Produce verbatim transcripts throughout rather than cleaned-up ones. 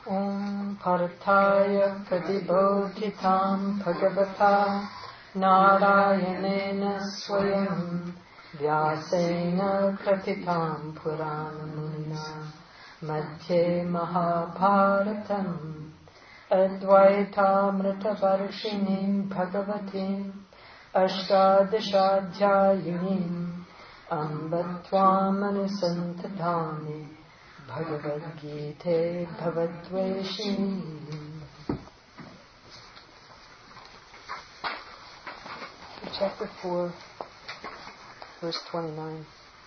Om Partaya Pratibodhitam Bhagavata Narayanena Swayam Vyasena Kratitam Puranamuna Madhye Mahabharatam Advaitamrita Varshinim Bhagavatim Ashtadashadhyayinim Ambattvamanusantatani Bhagavad Gita Bhavadveshini. Chapter four, verse twenty-nine.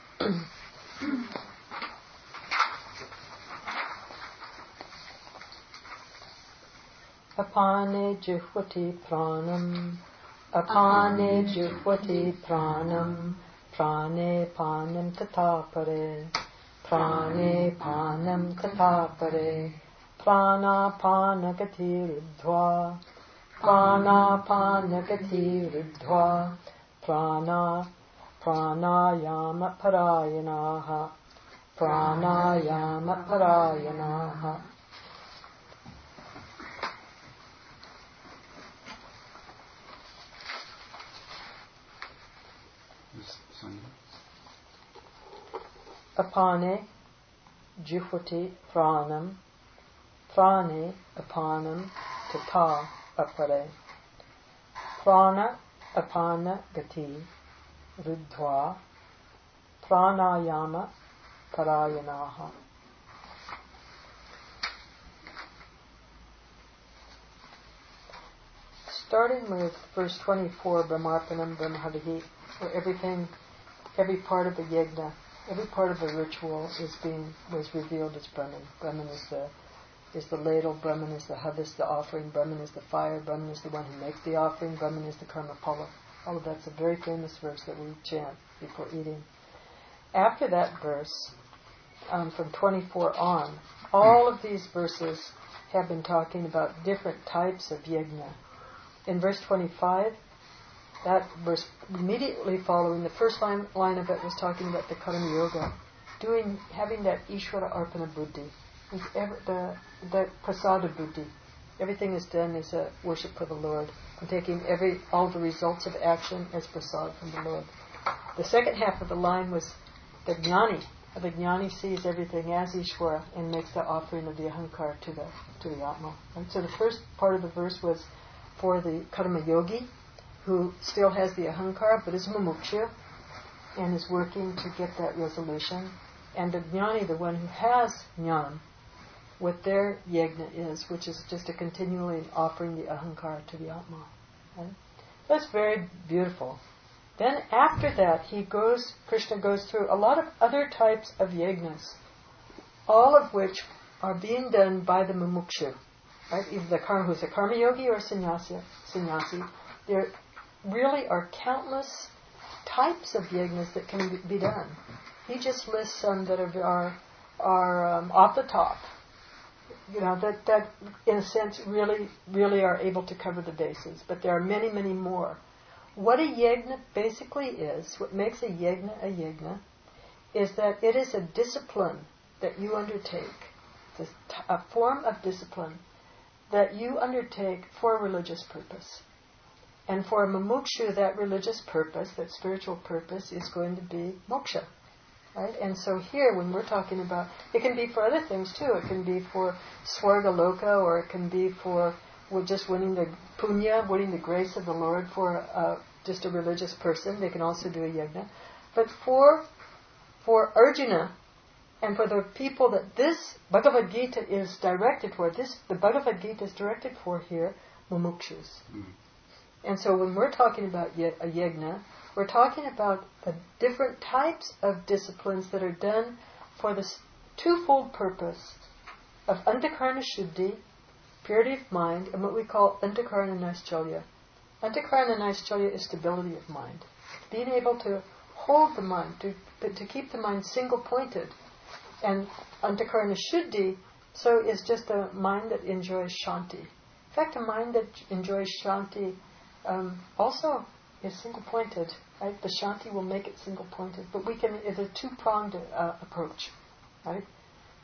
Apane juhvati pranam, apane juhvati pranam, prane panam tatapare. Prane panam katapare, prana panagati ruddhva, prana panagati ruddhva, prana pranayama parayanaha, pranayama parayanaha. Apane juhvati pranam, prane apanam tata apare, prana apana gati ruddhva, pranayama parayanaha. Starting with verse twenty-four, Brahmarpanam Brahmavihi, where everything, every part of the yajna, every part of the ritual is being was revealed as Brahman. Brahman is the is the ladle, Brahman is the havis, the offering, Brahman is the fire, Brahman is the one who makes the offering, Brahman is the karma phala. All of that's a very famous verse that we chant before eating. After that verse, um, from twenty-four on, all of these verses have been talking about different types of yajna. In verse twenty-five, that verse immediately following, the first line, line of it was talking about the karma yoga, doing, having that Ishvara Arpana Buddhi, the, the prasada Buddhi. Everything is done as a worship for the Lord, and taking every all the results of action as prasad from the Lord. The second half of the line was the jnani. The jnani sees everything as Ishvara and makes the offering of the ahankar to the to the Atma. And so the first part of the verse was for the karma yogi, who still has the ahankara but is mumuksha and is working to get that resolution. And the jnani, the one who has jnana, what their yajna is, which is just a continually offering the ahankara to the Atma. Right? That's very beautiful. Then after that, he goes, Krishna goes through a lot of other types of yajnas, all of which are being done by the mumuksha. Right? Either the karma, who's a karma yogi or a sannyasi, sannyasi. There really are countless types of yajnas that can be done. He just lists some that are are, are um, off the top. You know, that, that in a sense really, really are able to cover the bases. But there are many, many more. What a yajna basically is, what makes a yajna a yajna, is that it is a discipline that you undertake. It's a, a form of discipline that you undertake for a religious purpose. And for a mumukshu, that religious purpose, that spiritual purpose, is going to be moksha. Right? And so here, when we're talking about, it can be for other things too. It can be for swarga loka, or it can be for well, just winning the punya, winning the grace of the Lord for uh, just a religious person. They can also do a yajna. But for for Arjuna, and for the people that this Bhagavad Gita is directed for, this the Bhagavad Gita is directed for here, mumukshus. Mm. And so when we're talking about a yajna, we're talking about the different types of disciplines that are done for this twofold purpose of antakarana shuddhi, purity of mind, and what we call antakarana naischalya. Antakarana naischalya is stability of mind. Being able to hold the mind, to, to keep the mind single-pointed. And antakarana shuddhi, so is just a mind that enjoys shanti. In fact, a mind that enjoys shanti um, also is single-pointed. Right? The shanti will make it single-pointed. But we can, it's a two-pronged uh, approach. Right?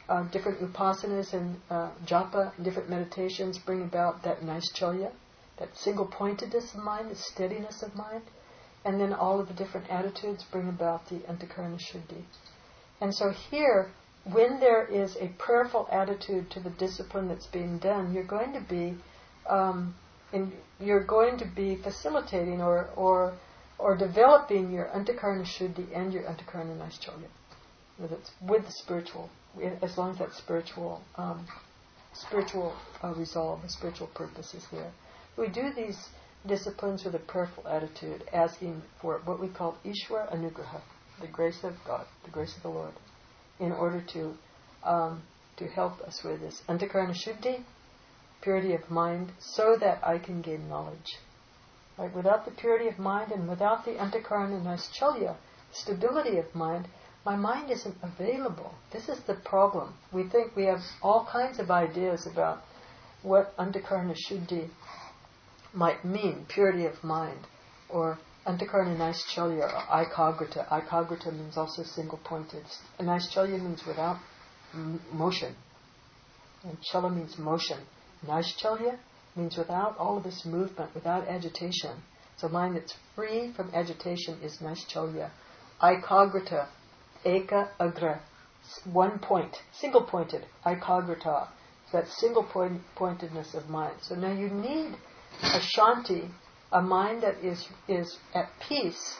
uh, different upasanas and uh, japa, and different meditations bring about that naishchalya, that single-pointedness of mind, the steadiness of mind, and then all of the different attitudes bring about the antakarana shuddhi. And so here, when there is a prayerful attitude to the discipline that's being done, you're going to be, um, in, you're going to be facilitating or or or developing your antakarana shuddhi and your antakarana naishchalya, with it's with the spiritual, as long as that spiritual um, spiritual uh, resolve, the spiritual purpose is there. We do these disciplines with a prayerful attitude, asking for what we call Ishwara Anugraha, the grace of God, the grace of the Lord, in order to um, to help us with this antakarana shuddhi, purity of mind, so that I can gain knowledge. Right? Without the purity of mind and without the antakarana naishchalya, stability of mind, my mind isn't available. This is the problem. We think we have all kinds of ideas about what antakarana shuddhi might mean, purity of mind, or antakarana naishchalya, or ekagrata. Ekagrata means also single-pointed. Naishchalya means without m- motion. And chala means motion. Naishchalya means without all of this movement, without agitation. So mind that's free from agitation is naishchalya. Ekagrata, eka agra, one point, single-pointed, ekagrata, that single-pointedness of mind. So now you need a shanti, a mind that is is at peace,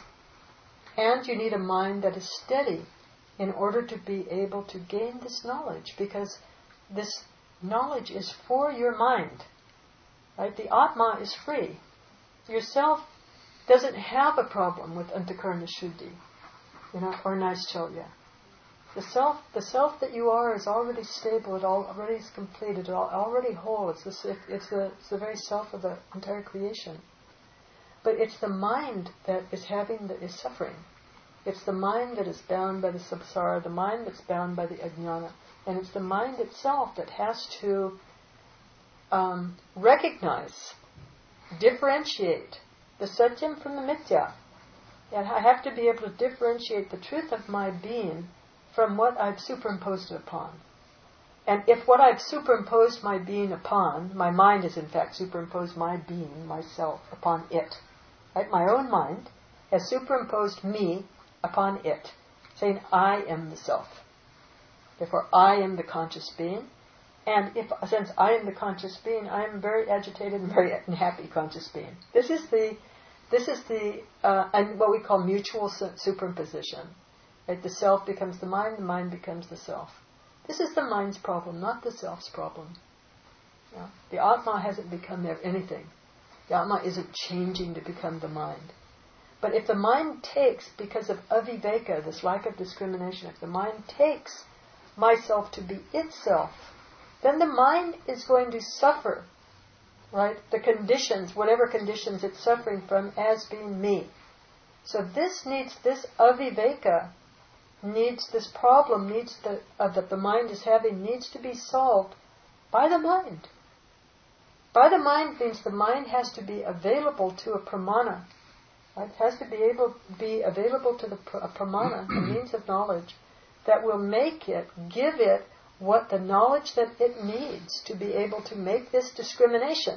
and you need a mind that is steady in order to be able to gain this knowledge, because this knowledge is for your mind. Right? The Atma is free. Yourself doesn't have a problem with antakarana shuddhi, you know, or naishchalya. The self, the self that you are is already stable. It already is completed. It already whole. It's the it's the it's the very self of the entire creation. But it's the mind that is having that is suffering. It's the mind that is bound by the samsara. The mind that's bound by the ajnana, and it's the mind itself that has to um, recognize, differentiate the satyam from the mithya. And I have to be able to differentiate the truth of my being from what I've superimposed it upon. And if what I've superimposed my being upon, my mind has in fact superimposed my being, myself, upon it. Right? My own mind has superimposed me upon it, saying I am the self. Therefore I am the conscious being. And if since I am the conscious being, I am very agitated and very unhappy conscious being. This is the this is the uh, and what we call mutual superimposition. Right? The self becomes the mind, the mind becomes the self. This is the mind's problem, not the self's problem. You know? The Atma hasn't become anything. The Atma isn't changing to become the mind. But if the mind takes, because of aviveka, this lack of discrimination, if the mind takes myself to be itself, then the mind is going to suffer, right? The conditions, whatever conditions it's suffering from, as being me. So this needs, this aviveka needs, this problem needs the, uh, that the mind is having needs to be solved by the mind. By the mind means the mind has to be available to a pramana. Right? It has to be able be available to the pr- a pramana, a means of knowledge, that will make it, give it what the knowledge that it needs to be able to make this discrimination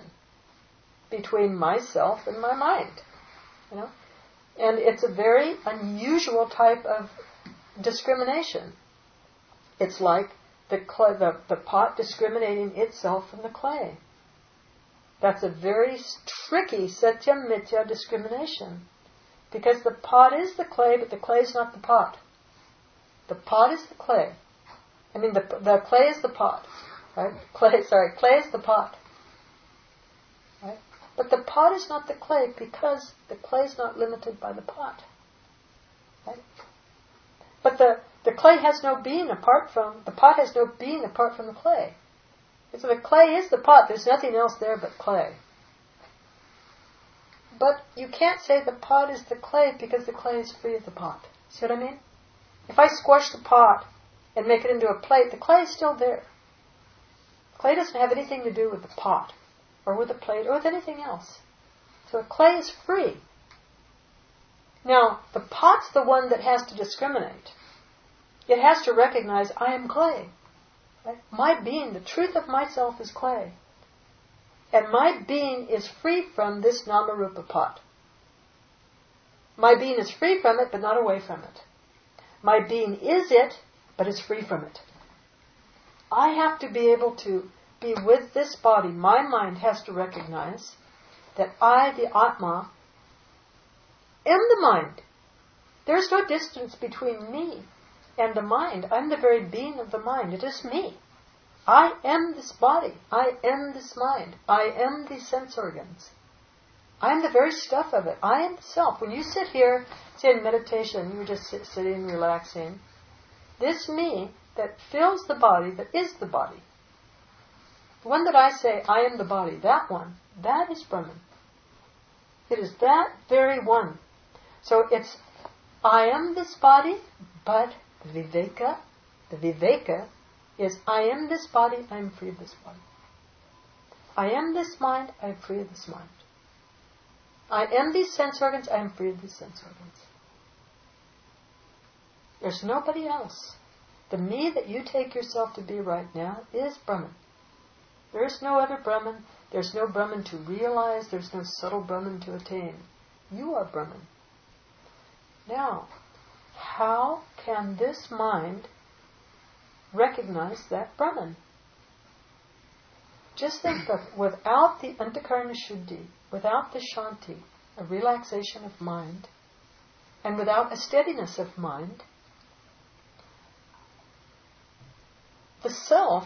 between myself and my mind. You know? And it's a very unusual type of discrimination. It's like the, cl- the the pot discriminating itself from the clay. That's a very tricky satyam mithya discrimination, because the pot is the clay, but the clay is not the pot. The pot is the clay. I mean, the the clay is the pot, right? Clay, sorry, clay is the pot, right? But the pot is not the clay, because the clay is not limited by the pot, right? But the, the clay has no being apart from, the pot has no being apart from the clay. And so the clay is the pot, there's nothing else there but clay. But you can't say the pot is the clay because the clay is free of the pot. See what I mean? If I squash the pot and make it into a plate, the clay is still there. Clay doesn't have anything to do with the pot, or with the plate, or with anything else. So the clay is free. Now, the pot's the one that has to discriminate. It has to recognize, I am clay. Right? My being, the truth of myself is clay. And my being is free from this Namarupa pot. My being is free from it, but not away from it. My being is it, but is free from it. I have to be able to be with this body. My mind has to recognize that I, the Atma, am the mind. There's no distance between me and the mind. I'm the very being of the mind. It is me. I am this body. I am this mind. I am these sense organs. I am the very stuff of it. I am the self. When you sit here, say in meditation, you're just sit, sitting, relaxing. This me that fills the body, that is the body. The one that I say, I am the body, that one, that is Brahman. It is that very one. So it's, I am this body, but the viveka, the viveka is, I am this body, I am free of this body. I am this mind, I am free of this mind. I am these sense organs, I am free of these sense organs. There's nobody else. The me that you take yourself to be right now is Brahman. There is no other Brahman. There's no Brahman to realize. There's no subtle Brahman to attain. You are Brahman. Now, how can this mind recognize that Brahman? Just think that without the Antakarana Shuddhi, without the Shanti, a relaxation of mind, and without a steadiness of mind, the self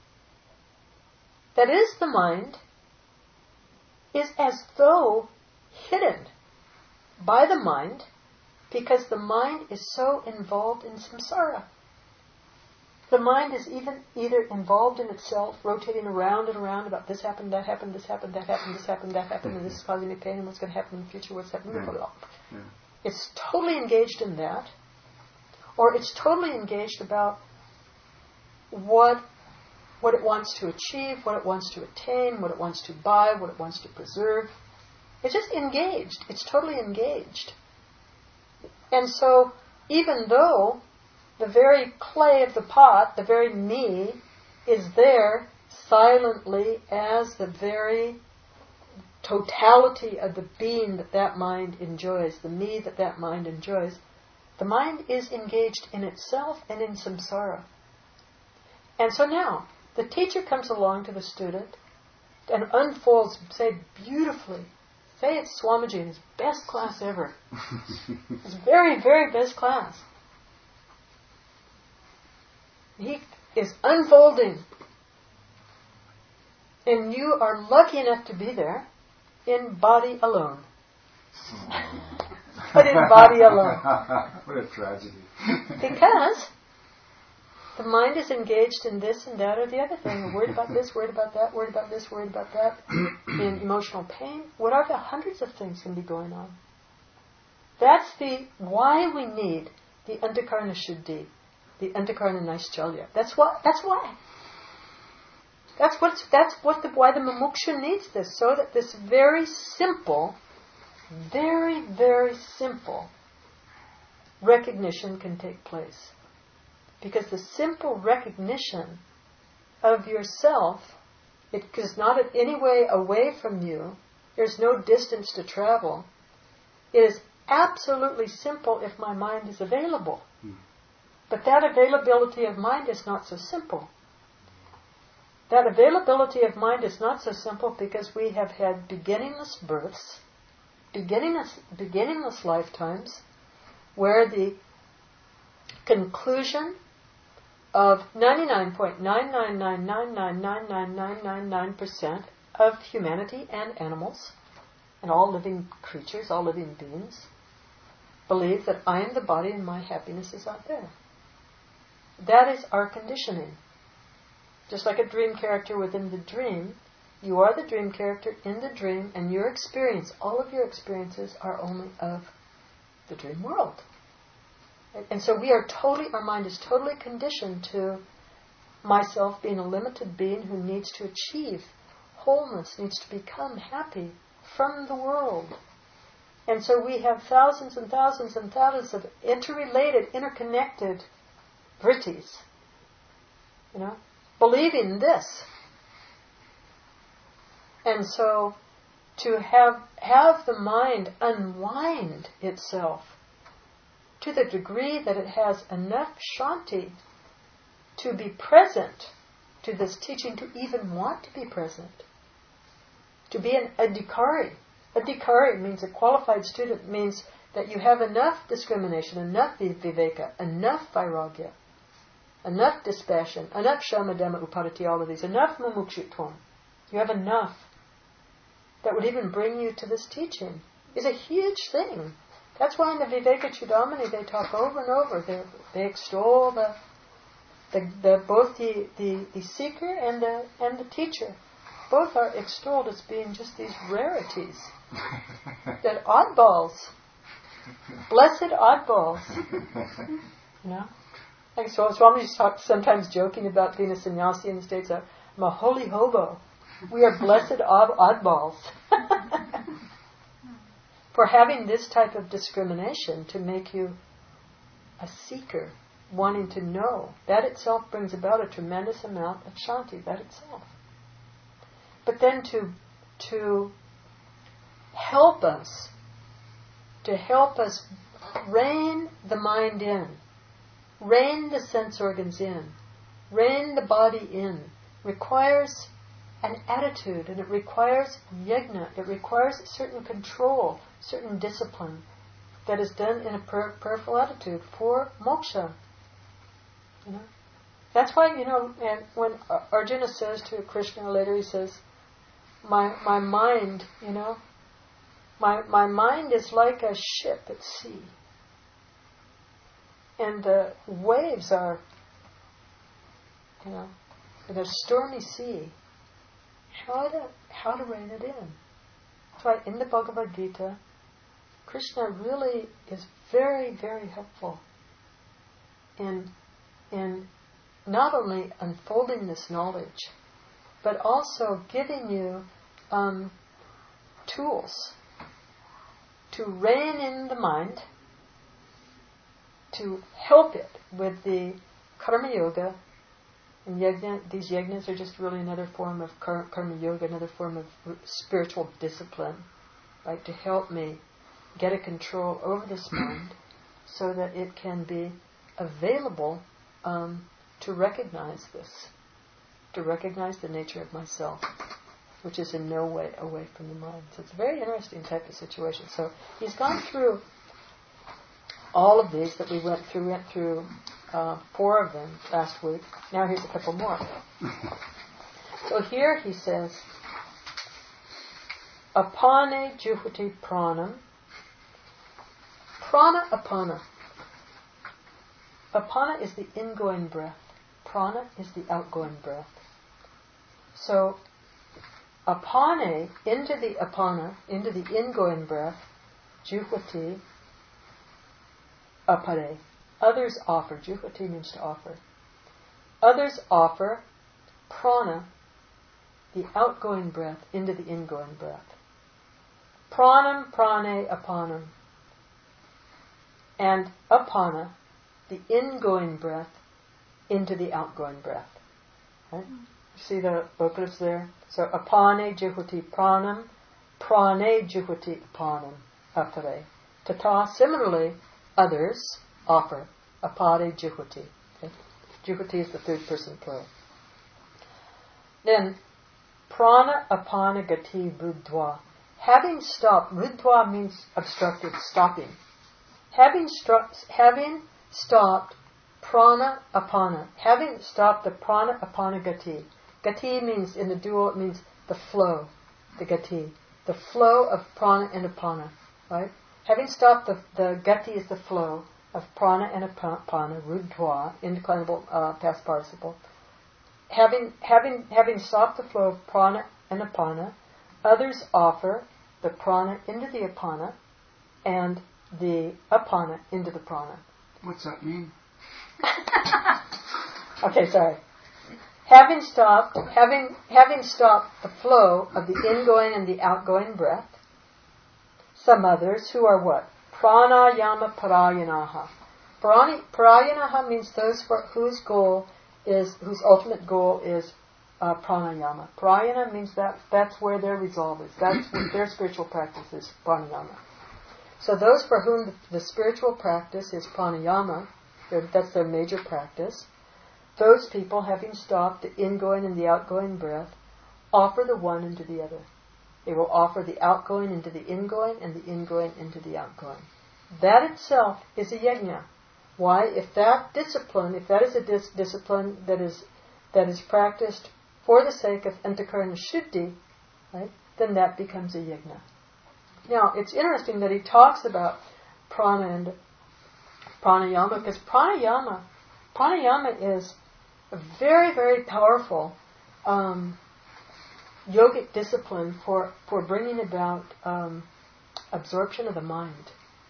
that is the mind is as though hidden by the mind, because the mind is so involved in samsara. The mind is even either involved in itself, rotating around and around about this happened, that happened, this happened, that happened, this happened, that happened, and this is causing me pain, and what's going to happen in the future, what's happening, blah, blah, blah. Yeah. It's totally engaged in that, or it's totally engaged about what what it wants to achieve, what it wants to attain, what it wants to buy, what it wants to preserve. It's just engaged. It's totally engaged. And so, even though the very clay of the pot, the very me, is there silently as the very totality of the being that that mind enjoys, the me that that mind enjoys, the mind is engaged in itself and in samsara. And so now, the teacher comes along to the student and unfolds, say, beautifully. Say it's Swamiji in his best class ever. His very, very best class. He is unfolding. And you are lucky enough to be there in body alone. But in body alone. What a tragedy. Because the mind is engaged in this and that or the other thing. Worried about this, worried about that, worried about this, worried about that. In emotional pain. Whatever, hundreds of things can be going on. That's the why we need the Antakarana Shuddhi, the Antakarana Naishchalya. That's why. That's why. That's what. That's what the why the mumuksha needs this, so that this very simple, very very simple recognition can take place. Because the simple recognition of yourself, it is not in any way away from you. There's no distance to travel. It is absolutely simple if my mind is available. Hmm. But that availability of mind is not so simple. That availability of mind is not so simple because we have had beginningless births, beginningless, beginningless lifetimes, where the conclusion of ninety-nine point nine nine nine nine nine nine nine nine nine nine percent of humanity and animals and all living creatures, all living beings, believe that I am the body and my happiness is out there. That is our conditioning. Just like a dream character within the dream, you are the dream character in the dream, and your experience, all of your experiences are only of the dream world. And so we are totally, our mind is totally conditioned to myself being a limited being who needs to achieve wholeness, needs to become happy from the world. And so we have thousands and thousands and thousands of interrelated, interconnected vrittis. You know, believing this. And so to have have the mind unwind itself to the degree that it has enough shanti to be present to this teaching, to even want to be present. To be an adhikari. Adhikari means a qualified student, means that you have enough discrimination, enough viveka, enough vairagya, enough dispassion, enough shamadhamma upadati, all of these, enough mumukshutvam. You have enough that would even bring you to this teaching. Is a huge thing. That's why in the Viveka Chudamani they talk over and over. They they extol the the, the both the, the, the seeker and the and the teacher. Both are extolled as being just these rarities. That oddballs. Blessed oddballs. You know? Like so Swamiji's talk, sometimes joking about being a sannyasi in the States. I'm a holy hobo. We are blessed odd, oddballs. For having this type of discrimination to make you a seeker, wanting to know. That itself brings about a tremendous amount of shanti, that itself. But then to to help us, to help us rein the mind in, rein the sense organs in, rein the body in, requires an attitude, and it requires yajna, it requires a certain control, certain discipline that is done in a prayer, prayerful attitude for moksha. You know? That's why, you know, and when Arjuna says to Krishna later, he says, my my mind, you know, my my mind is like a ship at sea. And the waves are, you know, in a stormy sea. How to how to rein it in. That's why in the Bhagavad Gita, Krishna really is very, very helpful in in not only unfolding this knowledge, but also giving you um, tools to rein in the mind, to help it with the karma yoga. And yajna, these yajnas are just really another form of karma yoga, another form of spiritual discipline, right? To help me get a control over this mind so that it can be available um, to recognize this, to recognize the nature of myself, which is in no way away from the mind. So it's a very interesting type of situation. So he's gone through all of these that we went through, went through uh, four of them last week. Now here's a couple more. So here he says, apane juhuti pranam. Prana apana. Apana is the ingoing breath. Prana is the outgoing breath. So, apane, into the apana, into the ingoing breath, juhuti, apare. Others offer. Juhuti means to offer. Others offer prana, the outgoing breath, into the ingoing breath. Pranam, prane, apanam. And apana, the ingoing breath, into the outgoing breath. Right? You see the vocatives there? So, apane juhuti pranam, prane juhuti apanam, apare. Tata, similarly, others offer apare juhuti. Okay? Juhuti is the third person plural. Then, prana apana gati ruddhva. Having stopped, ruddhva means obstructed, stopping. Having, stru- having stopped prana apana, having stopped the prana apana gati. Gati means, in the dual, it means the flow, the gati. The flow of prana and apana, right? Having stopped the, the gati is the flow of prana and apana, ruddhva, indeclinable uh, past participle. Having, having, having stopped the flow of prana and apana, others offer the prana into the apana and the apana into the prana. What's that mean? Okay, sorry. Having stopped, having having stopped the flow of the ingoing and the outgoing breath, some others who are what? Pranayama parayanaha. Parayanaha means those for, whose goal is whose ultimate goal is uh, pranayama. Pranayama means that that's where their resolve is. That's what their spiritual practice is, pranayama. So those for whom the, the spiritual practice is pranayama, that's their major practice, those people, having stopped the ingoing and the outgoing breath, offer the one into the other. They will offer the outgoing into the ingoing and the ingoing into the outgoing. That itself is a yajna. Why? If that discipline, if that is a dis- discipline that is that is practiced for the sake of antakarana shuddhi, right, then that becomes a yajna. Now, it's interesting that he talks about prana and pranayama, because pranayama, pranayama is a very, very powerful um, yogic discipline for, for bringing about um, absorption of the mind.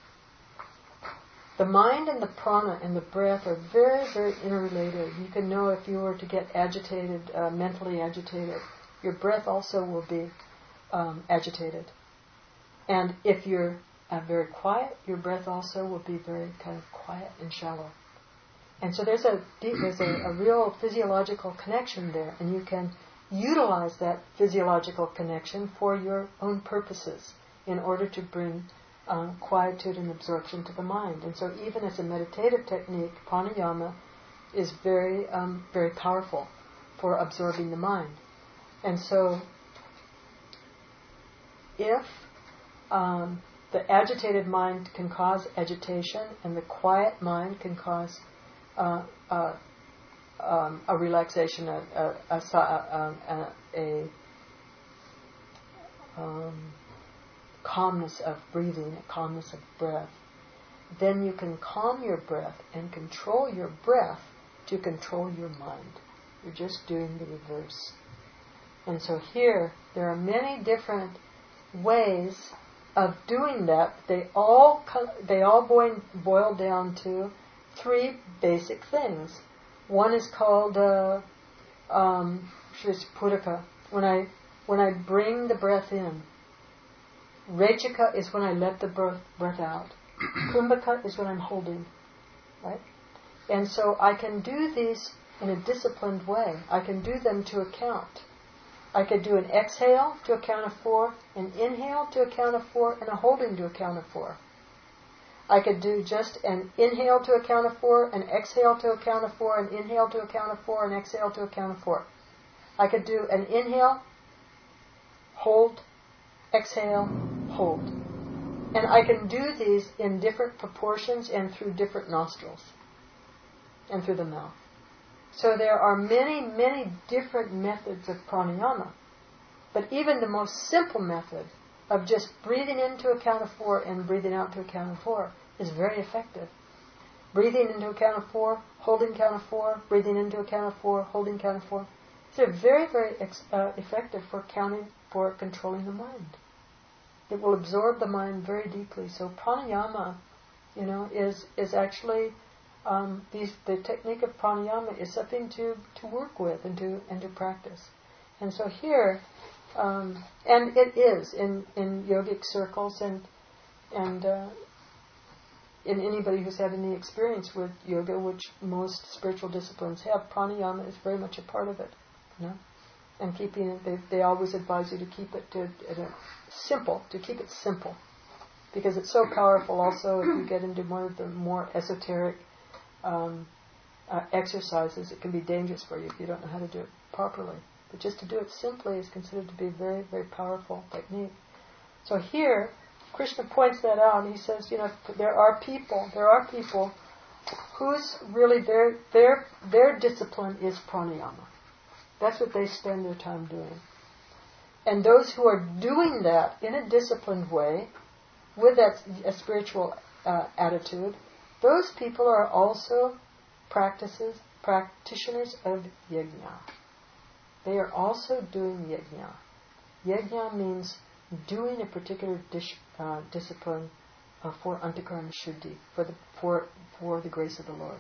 The mind and the prana and the breath are very, very interrelated. You can know if you were to get agitated, uh, mentally agitated, your breath also will be um, agitated. And if you're uh, very quiet, your breath also will be very kind of quiet and shallow. And so there's a deep, there's a, a real physiological connection there, and you can utilize that physiological connection for your own purposes in order to bring um, quietude and absorption to the mind. And so even as a meditative technique, pranayama is very, um, very powerful for absorbing the mind. And so if um, the agitated mind can cause agitation and the quiet mind can cause uh, uh, um, a relaxation, a, a, a, a, a um, calmness of breathing, a calmness of breath, then you can calm your breath and control your breath to control your mind. You're just doing the reverse. And so here, there are many different ways of doing that. They all they all boil, boil down to three basic things. One is called uh, um, Puraka. When I when I bring the breath in. Rechaka is when I let the breath, breath out. Kumbhaka is when I'm holding. Right? And so I can do these in a disciplined way. I can do them to account. I could do an exhale to a count of four, an inhale to a count of four, and a holding to a count of four. I could do just an inhale to a count of four, an exhale to a count of four, an inhale to a count of four, an exhale to a count of four. I could do an inhale, hold, exhale, hold. And I can do these in different proportions and through different nostrils and through the mouth. So there are many, many different methods of pranayama. But even the most simple method of just breathing into a count of four and breathing out to a count of four is very effective. Breathing into a count of four, holding count of four, breathing into a count of four, holding count of four. They're very, very ex- uh, effective for counting, for controlling the mind. It will absorb the mind very deeply. So pranayama, you know, is is actually um, these the technique of pranayama is something to, to work with and to and to practice. And so here, um, and it is in, in yogic circles and and uh, in anybody who's had any experience with yoga, which most spiritual disciplines have, pranayama is very much a part of it. You know, and keeping it, they they always advise you to keep it to, to simple, to keep it simple, because it's so powerful. Also, if you get into more of the more esoteric um, uh, exercises, it can be dangerous for you if you don't know how to do it properly. But just to do it simply is considered to be a very, very powerful technique. So here, Krishna points that out, and he says, you know, there are people, there are people whose really their their their discipline is pranayama. That's what they spend their time doing. And those who are doing that in a disciplined way, with that a spiritual uh, attitude, those people are also practices practitioners of yajna. They are also doing yajna. Yajna means doing a particular dish, uh, discipline uh, for antakarana shuddhi, for the for for the grace of the Lord,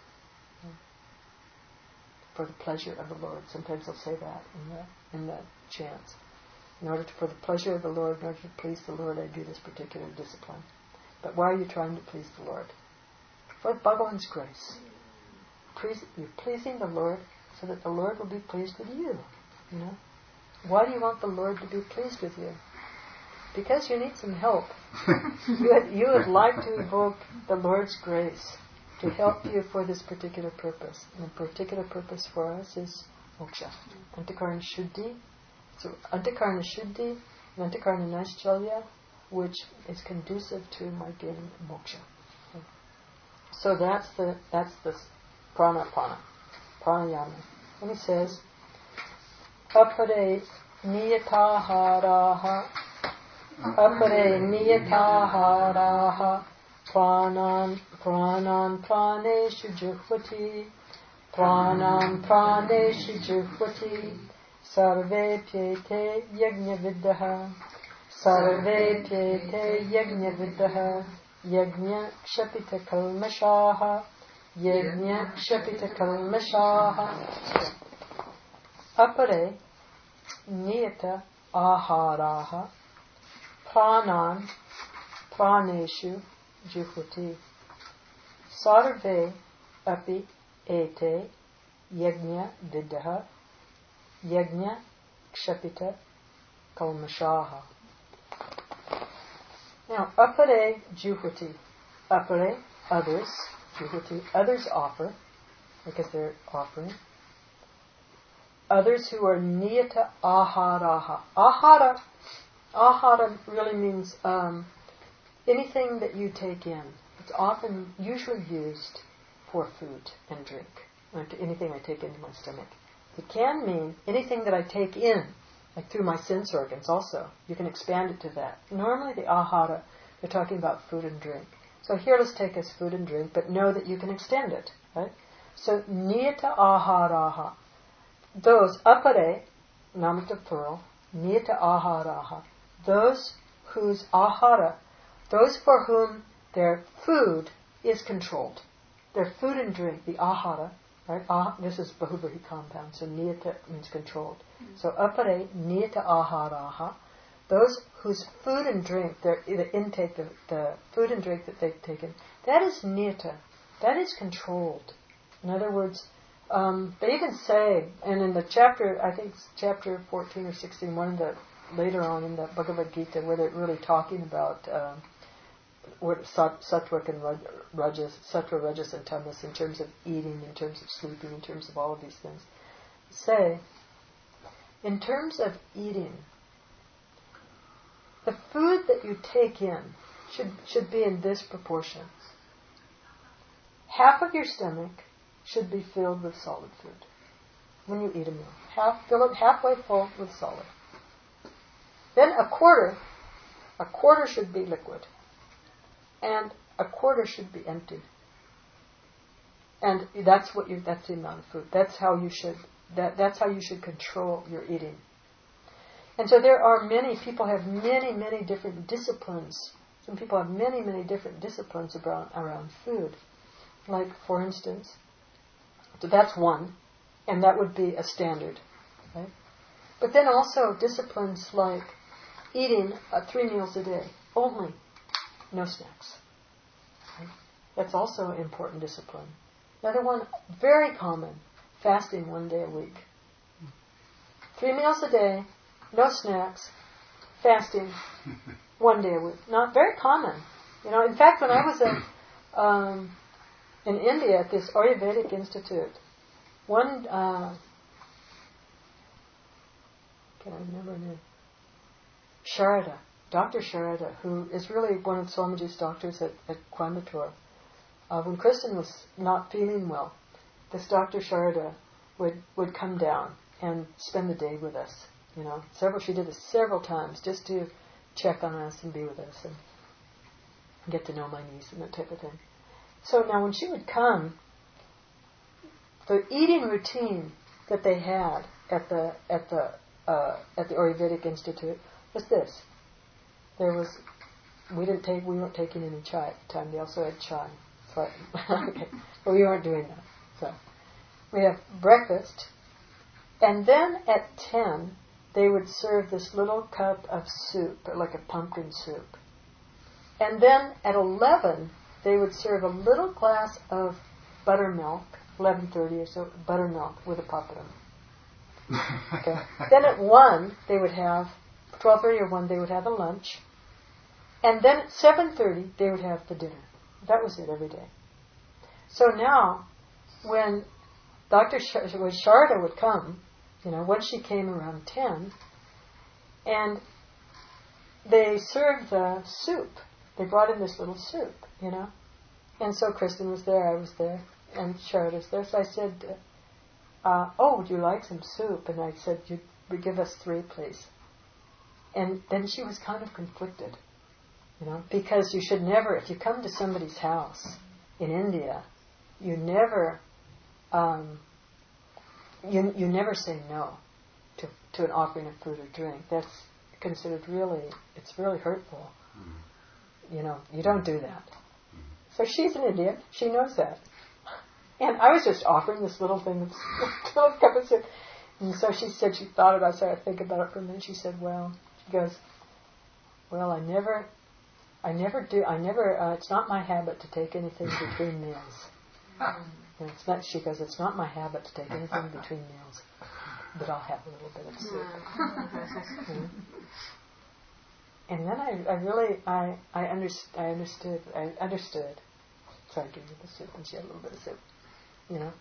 for the pleasure of the Lord. Sometimes they'll say that in the in the chants. In order to, for the pleasure of the Lord, in order to please the Lord, I do this particular discipline. But why are you trying to please the Lord? For Bhagavan's grace. please, you're pleasing the Lord so that the Lord will be pleased with you. You know, why do you want the Lord to be pleased with you? Because you need some help. you, would, you would like to evoke the Lord's grace to help you for this particular purpose. And the particular purpose for us is moksha. Antakarana Shuddhi. So Antakarana Shuddhi and Antakarana Naishchalya, which is conducive to my gaining moksha. So that's the that's the pranapana, pranayama. And he says, apare niyataharaha, apare niyataharaha, pranan pranan praneshu juhvati, pranan praneshu juhvati, sarve pyete yajna viddaha, sarve pyete yajna viddaha, yajna kshapita kalmashaha, yajna kshapita kalmashaha. Apare niyata aharaha, pranan praneshu juhuti, sarve api ete yajna viddaha, yajna kshapita kalmashaha. Now, apare juhuti, apare, others, juhuti, others offer, because they're offering. Others who are niyata aharaha. Ahara, ahara really means um, anything that you take in. It's often, usually used for food and drink. Anything I take into my stomach. It can mean anything that I take in, like through my sense organs also. You can expand it to that. Normally the ahara, they're talking about food and drink. So here let's take as food and drink, but know that you can extend it. Right? So niyata aharaha. Those, apare, namata plural, niyata aharaha. Those whose ahara, those for whom their food is controlled. Their food and drink, the ahara, right? Ah, this is Bahubari compound, so niyata means controlled. Mm-hmm. So apare niyata aharaha, those whose food and drink, their the intake, the, the food and drink that they've taken, that is niyata, that is controlled. In other words, um, they even say, and in the chapter, I think it's chapter fourteen or sixteen, one of the later on in the Bhagavad Gita, where they're really talking about um, what sattvic and rajas, sattva, rajas, and tamas in terms of eating, in terms of sleeping, in terms of all of these things. Say, in terms of eating, the food that you take in should should be in this proportion. Half of your stomach should be filled with solid food when you eat a meal. Half, fill it halfway full with solid. Then a quarter, a quarter should be liquid. And a quarter should be empty. And that's what you that's the amount of food. That's how you should that that's how you should control your eating. And so there are many people have many, many different disciplines. Some people have many, many different disciplines around around food. Like, for instance, so that's one, and that would be a standard, right? But then also disciplines like eating uh, three meals a day only, no snacks. Right? That's also an important discipline. Another one, very common, fasting one day a week. Three meals a day, no snacks, fasting one day a week. Not very common. You know, in fact, when I was in, um, in India at this Ayurvedic Institute, one, uh, can I remember her name? Sharada, Doctor Sharada, who is really one of Swamiji's doctors at, at Coimbatore. Uh, when Kristen was not feeling well, this Doctor Sharada would, would come down and spend the day with us. You know, several. She did this several times just to check on us and be with us and get to know my niece and that type of thing. So now when she would come, the eating routine that they had at the at the uh, at the Ayurvedic Institute was this. There was we didn't take we weren't taking any chai at the time. They also had chai, so I, okay, but we weren't doing that. So we have breakfast, and then at ten they would serve this little cup of soup, like a pumpkin soup, and then at eleven they would serve a little glass of buttermilk eleven thirty or so, buttermilk with a papadum. Okay. Then at one, they would have, twelve thirty or one, they would have a lunch. And then at seven thirty, they would have the dinner. That was it every day. So now, when Doctor Sh- when Sharda would come, you know, when she came around ten, and they served the soup. They brought in this little soup, you know. And so Kristen was there, I was there, and Sharda was there. So I said, uh, oh, would you like some soup? And I said, you give us three, please. And then she was kind of conflicted, you know, because you should never, if you come to somebody's house in India, you never, um, you you never say no to to an offering of food or drink. That's considered really, it's really hurtful. Mm. You know, you don't do that. Mm. So she's an Indian, she knows that. And I was just offering this little thing of little cup of soup. And so she said she thought about it, so I think about it for a minute. She said, well, she goes, well, I never, I never do, I never, uh, it's not my habit to take anything between meals. And it's not, she goes, it's not my habit to take anything between meals, but I'll have a little bit of soup. mm. And then I, I really, I, I, underst- I understood, I understood. So I gave her the soup, and she had a little bit of soup, you know.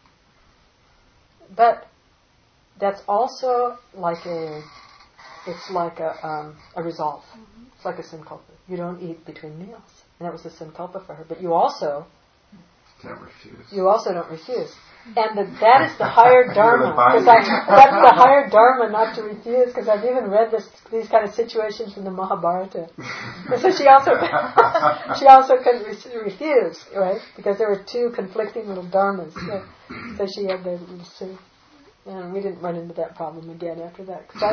But that's also like a, it's like a, um, a resolve. Mm-hmm. It's like a sankalpa. You don't eat between meals. And that was a sankalpa for her. But you also can't refuse. You also don't refuse. And the, that is the higher dharma. Because I, that's the higher dharma not to refuse, because I've even read this, these kind of situations in the Mahabharata. And so she also she also couldn't re- refuse, right? Because there were two conflicting little dharmas. So, so she had the little soup. And we didn't run into that problem again after that. Because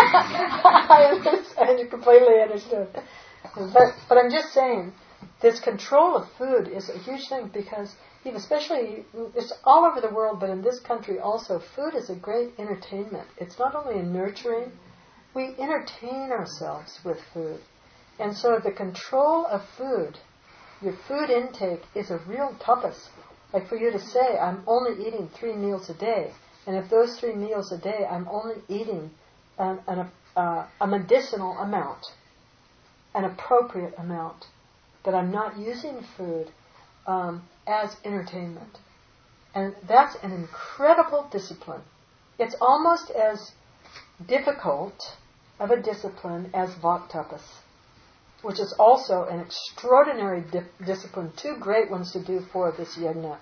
I, I, I completely understood. But, but I'm just saying, this control of food is a huge thing, because even especially, it's all over the world, but in this country also, food is a great entertainment. It's not only a nurturing, we entertain ourselves with food. And so the control of food, your food intake, is a real tapas. Like for you to say, I'm only eating three meals a day, and if those three meals a day, I'm only eating an, an, uh, a medicinal amount, an appropriate amount, that I'm not using food um, as entertainment. And that's an incredible discipline. It's almost as difficult of a discipline as Vaktapas, which is also an extraordinary di- discipline, two great ones to do for this yajna.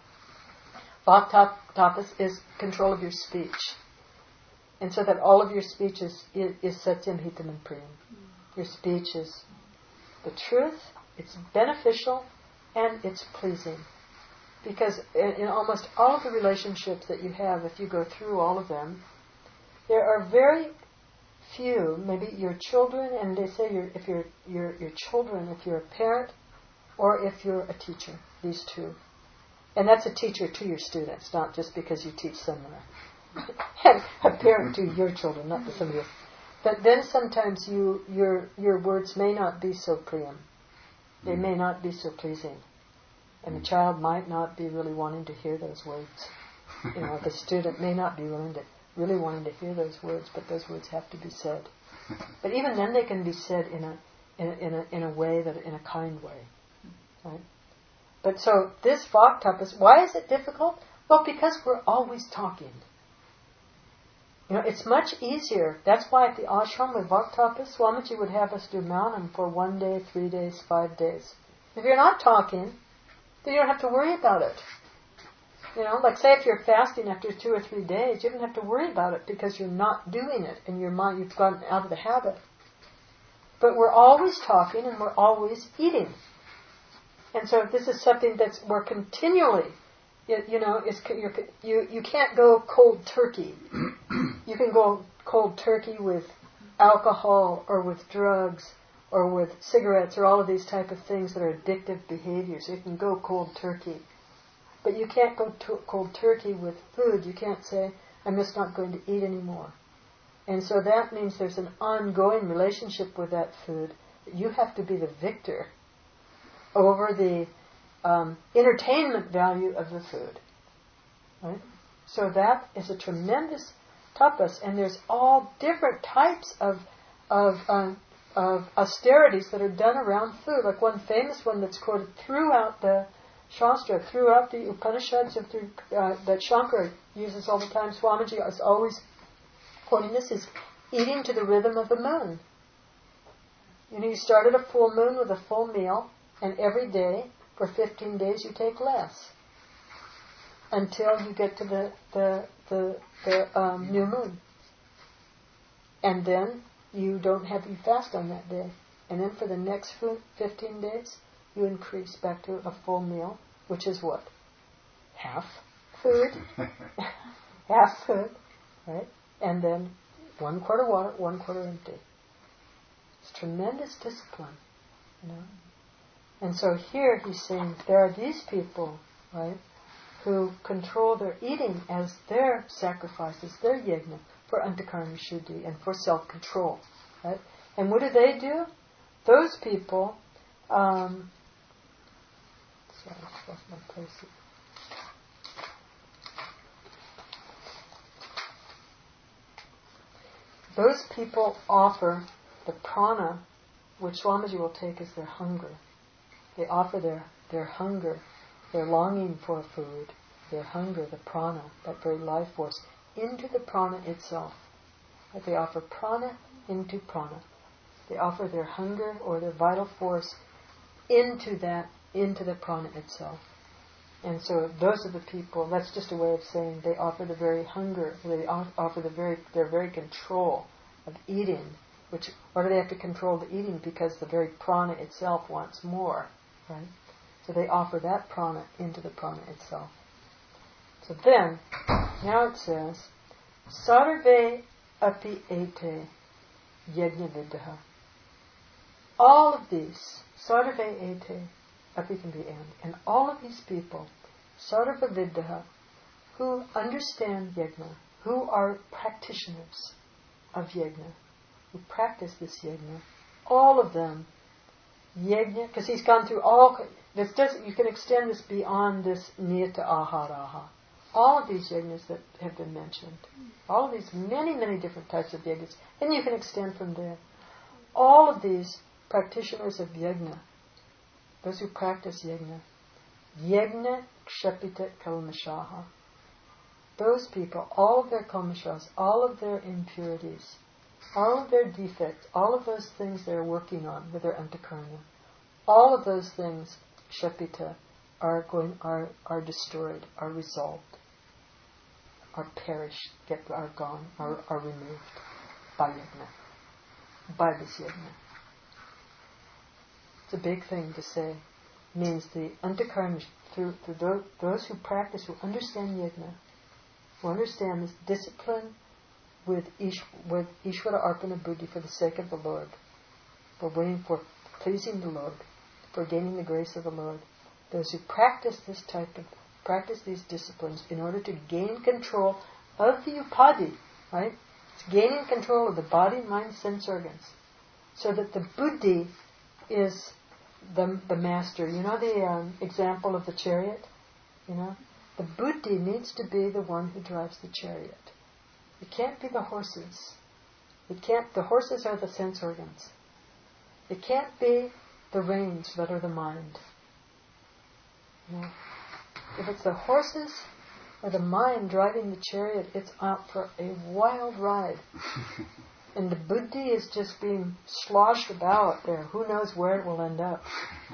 Vaktapas is control of your speech. And so that all of your speech is, is, is satyam, hitam, and priyam. Your speech is the truth, it's beneficial, and it's pleasing. Because in, in almost all of the relationships that you have, if you go through all of them, there are very few, maybe your children, and they say you're, if you're, you're, your children, if you're a parent, or if you're a teacher, these two. And that's a teacher to your students, not just because you teach somewhere. A parent to your children, not to somebody else. But then sometimes you, your your words may not be so priyam. They may not be so pleasing. And the child might not be really wanting to hear those words. You know, the student may not be willing to, really wanting to hear those words, but those words have to be said. But even then they can be said in a in a, in a, in a way, that in a kind way. Right? But so this Vaktapas, why is it difficult? Well, because we're always talking. You know, it's much easier. That's why at the ashram with Vaktapas, Swamiji would have us do Maunam for one day, three days, five days. If you're not talking, then you don't have to worry about it. You know, like say if you're fasting after two or three days, you don't have to worry about it because you're not doing it and your mind, you've gotten out of the habit. But we're always talking and we're always eating. And so if this is something that's we're continually, you, you know, it's, you're, you you can't go cold turkey. You can go cold turkey with alcohol or with drugs or with cigarettes or all of these type of things that are addictive behaviors. You can go cold turkey. But you can't go to cold turkey with food. You can't say, I'm just not going to eat anymore. And so that means there's an ongoing relationship with that food. You have to be the victor over the um, entertainment value of the food. Right? So that is a tremendous tapas, and there's all different types of of um, of austerities that are done around food. Like one famous one that's quoted throughout the Shastra, throughout the Upanishads, and through, uh, that Shankara uses all the time. Swamiji is always quoting this: is eating to the rhythm of the moon. You know, you start at a full moon with a full meal, and every day for fifteen days you take less until you get to the the the, the um, new moon, and then you don't have you fast on that day, and then for the next fifteen days you increase back to a full meal, which is what? Half food, half food, right? And then one quart of water, one quarter empty. It's tremendous discipline, you know. And so here he's saying there are these people, right, who control their eating as their sacrifices, their yajna, for antakarana shuddhi and for self-control, right? And what do they do? Those people, um, sorry, I lost my place here. Those people offer the prana, which Swamiji will take as their hunger. They offer their, their hunger, their longing for food, their hunger, the prana, that very life force, into the prana itself. That they offer prana into prana. They offer their hunger or their vital force into that, into the prana itself. And so those are the people, that's just a way of saying they offer the very hunger, they offer the very, their very control of eating. Which, why do they have to control the eating? Because the very prana itself wants more, right? So they offer that prana into the prana itself. So then, now it says, Sarve api ete yajna viddha. All of these, Sarve ete, api can be and, and all of these people, Sarva viddha, who understand yajna, who are practitioners of yajna, who practice this yajna, all of them, yajna, because he's gone through all, this doesn't, you can extend this beyond this niyata aharaha. All of these yajnas that have been mentioned, all of these many, many different types of yajnas, and you can extend from there. All of these practitioners of yajna, those who practice yajna, yajna kshapita kalmashaha, those people, all of their kalmashas, all of their impurities, all of their defects, all of those things they're working on with their antakarana, all of those things, kshapita, are going, are are destroyed, are resolved, are perished, get are gone, are, are removed by yajna, by this yajna. It's a big thing to say. It means the antakarana, through, through those, those who practice, who understand yajna, who understand this discipline with Ish, with Ishvara Arpana Buddhi for the sake of the Lord, for waiting for pleasing the Lord, for gaining the grace of the Lord. Those who practice this type of, practice these disciplines in order to gain control of the upadhi, right? It's gaining control of the body, mind, sense organs, so that the buddhi is the the master. You know the um, example of the chariot? You know? The buddhi needs to be the one who drives the chariot. It can't be the horses. It can't. The horses are the sense organs. It can't be the reins that are the mind. You know? If it's the horses or the mind driving the chariot, it's out for a wild ride. And the buddhi is just being sloshed about there. Who knows where it will end up?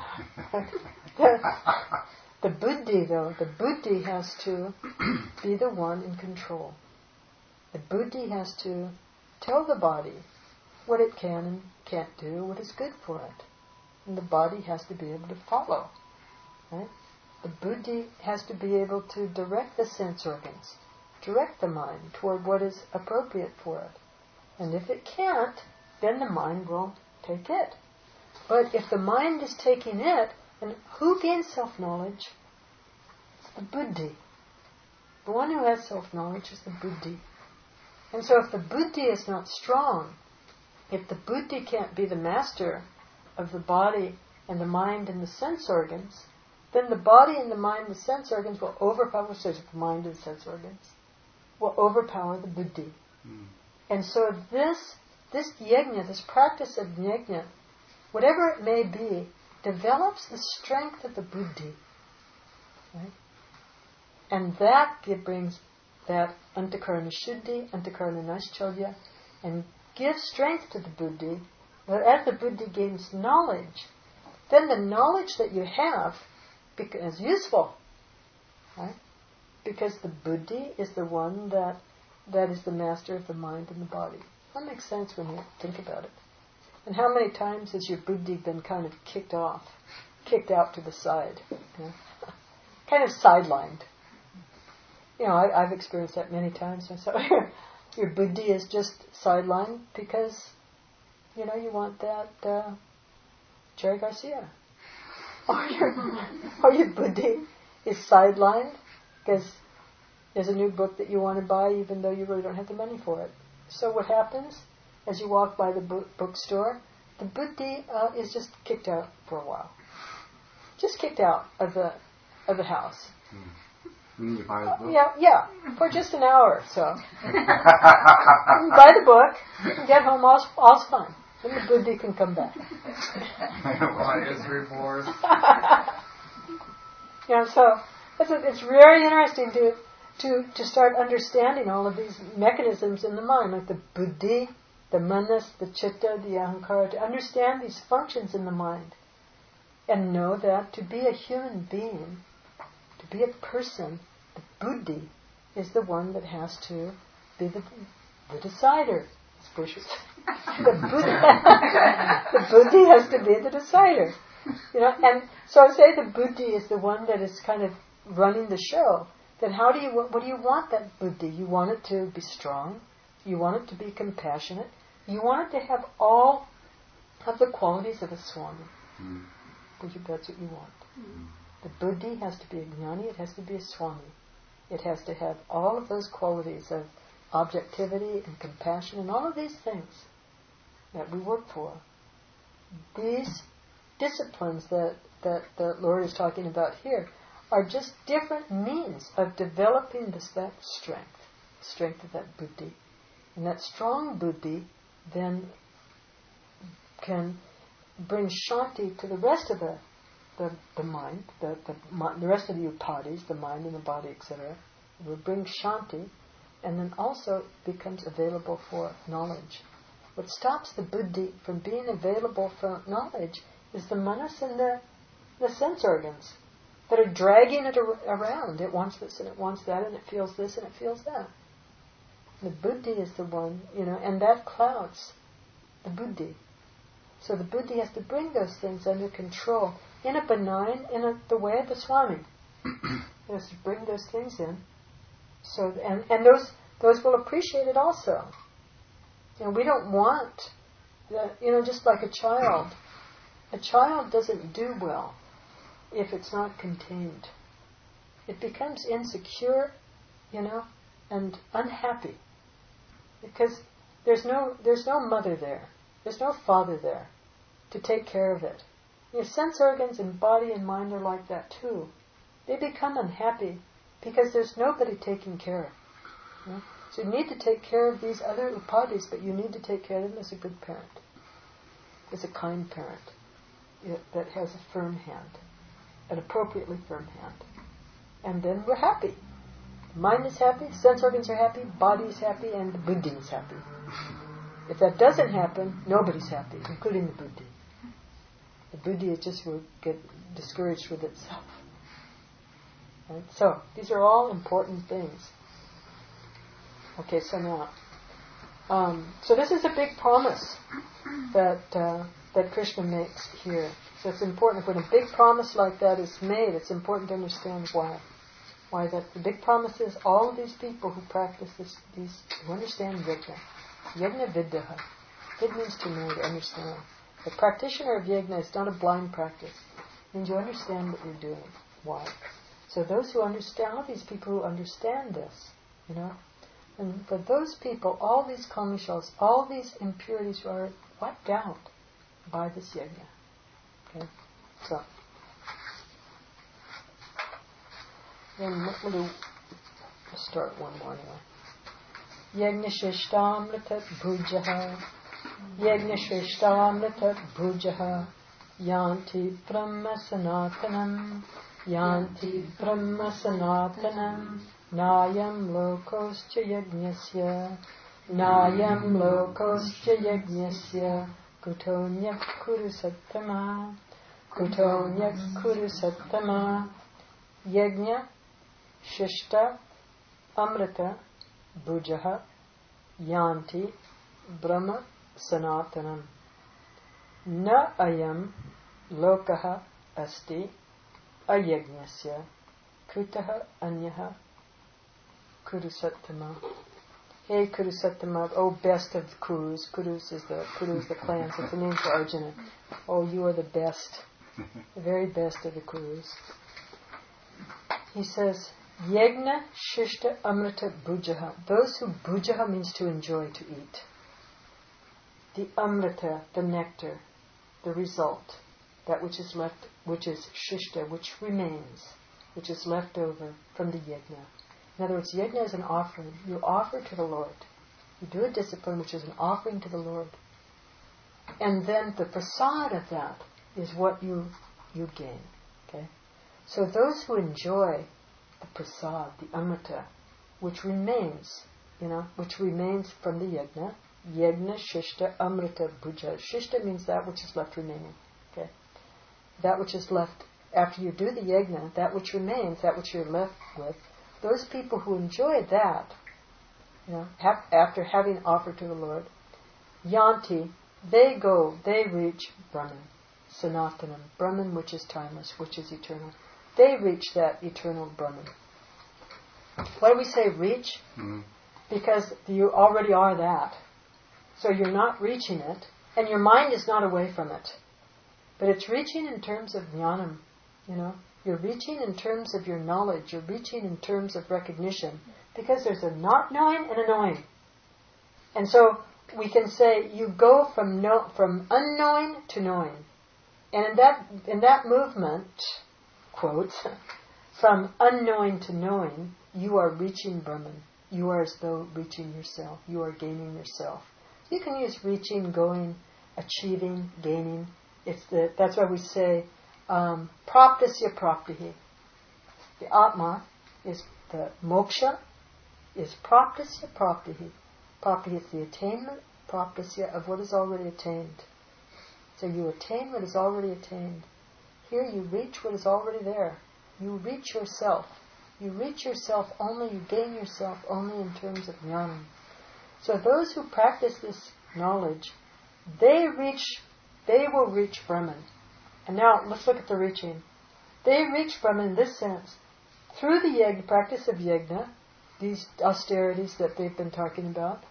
the, the buddhi, though, the buddhi has to be the one in control. The buddhi has to tell the body what it can and can't do, what is good for it. And the body has to be able to follow. Right? The buddhi has to be able to direct the sense organs, direct the mind toward what is appropriate for it. And if it can't, then the mind will take it. But if the mind is taking it, and who gains self-knowledge? It's the buddhi. The one who has self-knowledge is the buddhi. And so if the buddhi is not strong, if the buddhi can't be the master of the body and the mind and the sense organs, then the body and the mind, the sense organs will overpower, so the mind and sense organs will overpower the buddhi. Mm. And so this, this yajna, this practice of yajna, whatever it may be, develops the strength of the buddhi. Right? And that it brings that antakarana shuddhi, antakarana naishchalya, and gives strength to the buddhi. But as the buddhi gains knowledge, then the knowledge that you have becomes useful. Right? Because the buddhi is the one that that is the master of the mind and the body. That makes sense when you think about it. And how many times has your buddhi been kind of kicked off, kicked out to the side, you know? Kind of sidelined? You know, I, I've experienced that many times myself. Your buddhi is just sidelined because, you know, you want that uh, Jerry Garcia. Or your, or your buddhi is sidelined because there's a new book that you want to buy even though you really don't have the money for it. So what happens as you walk by the book, bookstore? The buddhi uh, is just kicked out for a while. Just kicked out of the of the house. Hmm. You buy the book? Yeah, yeah, for just an hour or so. You can buy the book, and get home, all's, all's fine. Then the buddhi can come back. Why is reborn? You know, so it's, it's very interesting to, to to start understanding all of these mechanisms in the mind, like the buddhi, the manas, the chitta, the ahankara, to understand these functions in the mind. And know that to be a human being, to be a person, the buddhi is the one that has to be the, the decider. the, buddhi, the buddhi has to be the decider. You know, and so I say the buddhi is the one that is kind of running the show. Then how do you, what do you want that buddhi? You want it to be strong. You want it to be compassionate. You want it to have all of the qualities of a swami. Mm. That's what you want. Mm. The buddhi has to be a jnani, it has to be a swami. It has to have all of those qualities of objectivity and compassion and all of these things that we work for. These disciplines that, that the Lord is talking about here are just different means of developing this that strength, strength of that buddhi. And that strong buddhi then can bring shanti to the rest of the the, the mind, the, the the rest of the upadhis, the mind and the body, et cetera. It will bring shanti, and then also becomes available for knowledge. What stops the buddhi from being available for knowledge is the manas and the, the sense organs that are dragging it ar- around. It wants this and it wants that, and it feels this and it feels that. The buddhi is the one, you know, and that clouds the buddhi. So the buddhi has to bring those things under control in a benign, in a, the way of the Swami. It has to bring those things in. So and and those those will appreciate it also. You know, we don't want, the, you know, just like a child. A child doesn't do well if it's not contained. It becomes insecure, you know, and unhappy because there's no there's no mother there. There's no father there to take care of it. Your sense organs and body and mind are like that too. They become unhappy because there's nobody taking care of. You know? So you need to take care of these other upadhis, but you need to take care of them as a good parent, as a kind parent that has a firm hand, an appropriately firm hand. And then we're happy. Mind is happy, sense organs are happy, body is happy, and the buddhi is happy. If that doesn't happen, nobody's happy, including the buddhi. The buddhi just will get discouraged with itself. Right? So, these are all important things. Okay, so now, um, so this is a big promise that uh, that Krishna makes here. So it's important, when a big promise like that is made, it's important to understand why. Why that the big promise is all of these people who practice this, these, who understand yajna. Yajna vidyaha. Vid means to know, to understand. The practitioner of yajna is not a blind practice. It means you understand what you're doing. Why? So those who understand, all these people who understand this, you know, and for those people, all these kamishas, all these impurities are wiped out by this yajna. Okay? So, Then we'll do, we'll start one more anyway. Yajna Shrishtamritat Bhujaha Yajna Shrishtamritat Bhujaha Yanti Brahma Sanatanam Yanti Brahma Sanatanam Nayam Lokoscha Yajnasya Nayam Lokoscha Yajnasya Kutonyak Kuru Sattama Kutonyak Kuru Sattama Yajna Shishta Amrita Bhujaha Yanti Brahma Sanatanam Na Ayam Lokaha Asti Ayajnasya Kutaha Anyaha Kurusattama. Hey Kurusattama, oh best of Kurus. Kurus is the Kurus, the clans. It's the name for Arjuna. Oh, you are the best, the very best of the Kurus. He says, Yajna Shishta Amrita Bhujaha. Those who Bhujaha means to enjoy, to eat. The Amrita, the nectar, the result, that which is left, which is Shishta, which remains, which is left over from the Yajna. In other words, Yajna is an offering. You offer to the Lord. You do a discipline which is an offering to the Lord. And then the prasad of that is what you you gain. Okay? So those who enjoy the prasad, the amrita, which remains, you know, which remains from the yajna, yajna shishta amrita bhuja. Shishta means that which is left remaining. Okay? That which is left after you do the yajna, that which remains, that which you're left with, those people who enjoy that, you know, ha- after having offered to the Lord, yanti, they go, they reach Brahman, Sanatanam, Brahman which is timeless, which is eternal. They reach that eternal Brahman. Why do we say reach? Mm-hmm. Because you already are that. So you're not reaching it, and your mind is not away from it. But it's reaching in terms of jnanam, you know. You're reaching in terms of your knowledge. You're reaching in terms of recognition. Because there's a not knowing and a knowing. And so we can say you go from no, from unknowing to knowing. And in that in that movement, quote, from unknowing to knowing, you are reaching Brahman. You are as though reaching yourself. You are gaining yourself. You can use reaching, going, achieving, gaining. It's the that's why we say um, praptasya praptihi. The Atma is the moksha is praptasya praptihi. Praptihi is the attainment, praptasya of what is already attained. So you attain what is already attained. Here you reach what is already there. You reach yourself. You reach yourself only, you gain yourself only in terms of jnana. So those who practice this knowledge, they reach, they will reach Brahman. And now let's look at the reaching. They reach Brahman in this sense. Through the yajna, practice of yajna, these austerities that they've been talking about,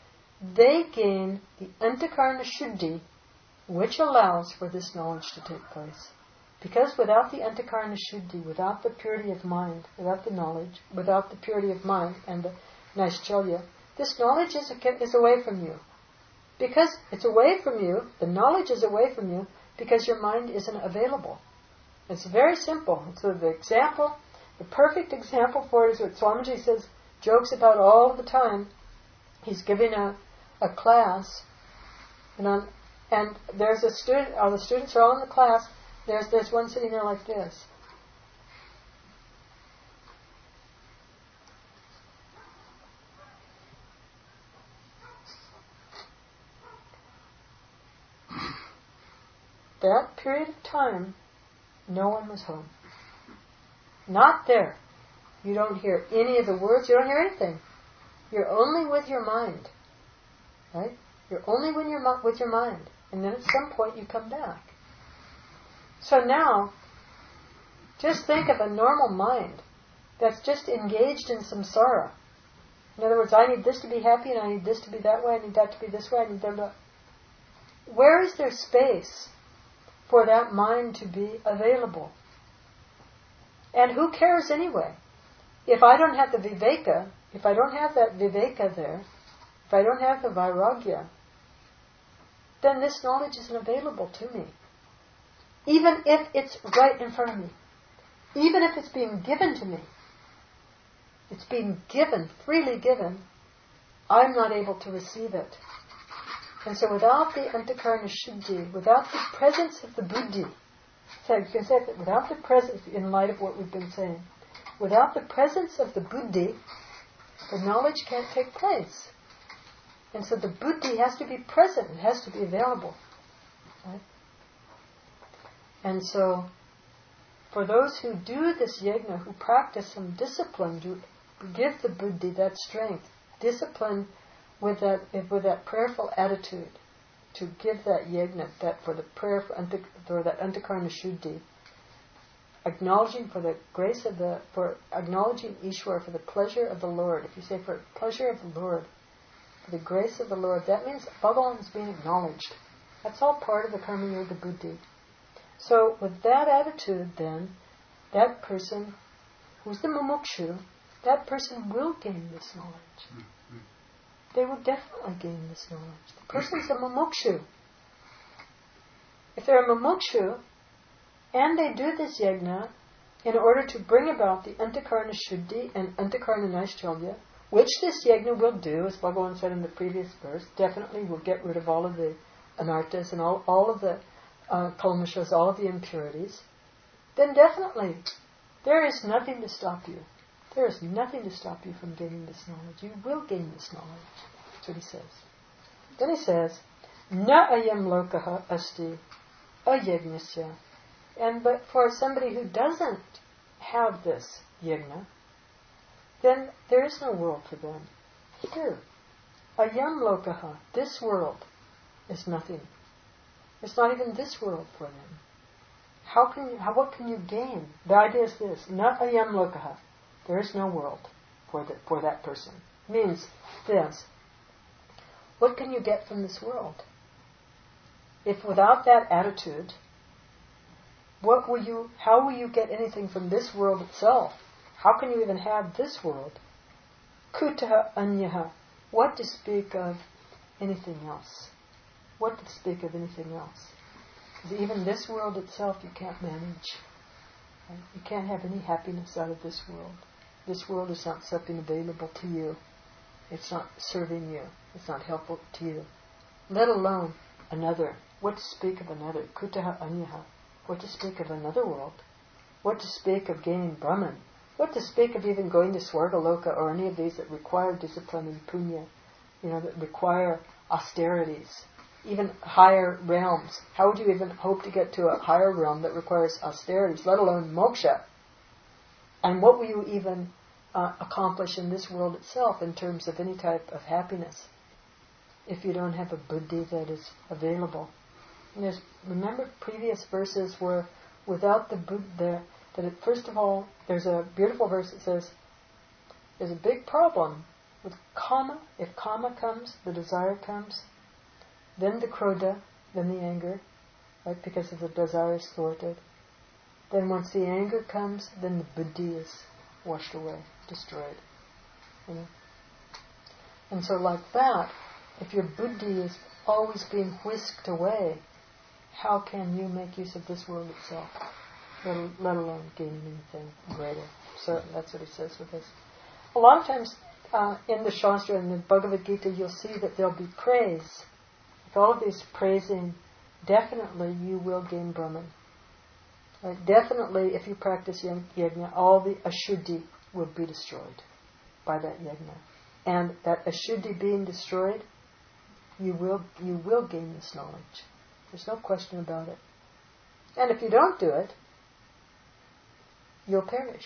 they gain the antakarna shuddhi, which allows for this knowledge to take place. Because without the antakarna shuddhi, without the purity of mind, without the knowledge, without the purity of mind and the naischalya, this knowledge is, is away from you. Because it's away from you, the knowledge is away from you, because your mind isn't available. It's very simple. So the example, the perfect example for it is what Swamiji says, jokes about all the time. He's giving a, a class, and, on, and there's a student, all the students are all in the class, there's, there's one sitting there like this. That period of time, no one was home. Not there. You don't hear any of the words, you don't hear anything. You're only with your mind. Right? You're only when you're with your mind. And then at some point you come back. So now, just think of a normal mind that's just engaged in samsara. In other words, I need this to be happy, and I need this to be that way, I need that to be this way, I need that to be... Where is there space for that mind to be available? And who cares anyway? If I don't have the viveka, if I don't have that viveka there, if I don't have the vairagya, then this knowledge isn't available to me. Even if it's right in front of me. Even if it's being given to me. it's being given, freely given, I'm not able to receive it. And so without the Antakarana Shuddhi, without the presence of the Buddhi, so you can say that without the presence, in light of what we've been saying, without the presence of the Buddhi, the knowledge can't take place. And so the Buddhi has to be present, it has to be available. Right? And so, for those who do this yajna, who practice some discipline, to give the Buddhi that strength, discipline with that with that prayerful attitude, to give that yajna, that for the prayer for, antik, for that Antakarana Shuddhi, acknowledging for the grace of the, for acknowledging Ishwar for the pleasure of the Lord. If you say for pleasure of the Lord, for the grace of the Lord, that means Bhagavan is being acknowledged. That's all part of the Karma Yoga Buddhi. So with that attitude then, that person who's the mumukshu, that person will gain this knowledge. They will definitely gain this knowledge. The person's a mumukshu. If they're a mumukshu, and they do this yajna in order to bring about the Antakarana Shuddhi and Antakarana Naishchalya, which this yajna will do, as Bhagavan said in the previous verse, definitely will get rid of all of the anarthas and all, all of the uh, kalmashas, all of the impurities, then definitely there is nothing to stop you. There is nothing to stop you from gaining this knowledge. You will gain this knowledge. That's what he says. Then he says, Na ayam lokaha asti ayajnasya. And but for somebody who doesn't have this yajna, then there is no world for them. Here, ayam lokaha, this world is nothing. It's not even this world for them. How can you, how, what can you gain? The idea is this, na ayam lokaha. There is no world for the, for that person. Means this. What can you get from this world? If without that attitude, what will you? How will you get anything from this world itself? How can you even have this world? Kutaha anyaha. What to speak of anything else? What to speak of anything else? Because even this world itself you can't manage. Right? You can't have any happiness out of this world. This world is not something available to you. It's not serving you. It's not helpful to you. Let alone another. What to speak of another? Kutaha anyaha. What to speak of another world? What to speak of gaining Brahman? What to speak of even going to Swargaloka or any of these that require discipline and punya, you know, that require austerities, even higher realms. How would you even hope to get to a higher realm that requires austerities, let alone moksha? And what will you even uh, accomplish in this world itself in terms of any type of happiness if you don't have a buddhi that is available? And there's, remember previous verses where without the buddha, that it, first of all, there's a beautiful verse that says, there's a big problem with kama. If kama comes, the desire comes, then the krodha, then the anger, right, because of the desire is thwarted. Then once the anger comes, then the buddhi is washed away, destroyed. You know? And so like that, if your buddhi is always being whisked away, how can you make use of this world itself, let, let alone gaining anything greater? So that's what he says with this. A lot of times uh, in the Shastra, in the Bhagavad Gita, you'll see that there'll be praise. If all of these praising, definitely you will gain Brahman. Right? Definitely, if you practice yajna, all the ashuddhi will be destroyed by that yajna. And that ashuddhi being destroyed, you will you will gain this knowledge. There's no question about it. And if you don't do it, you'll perish.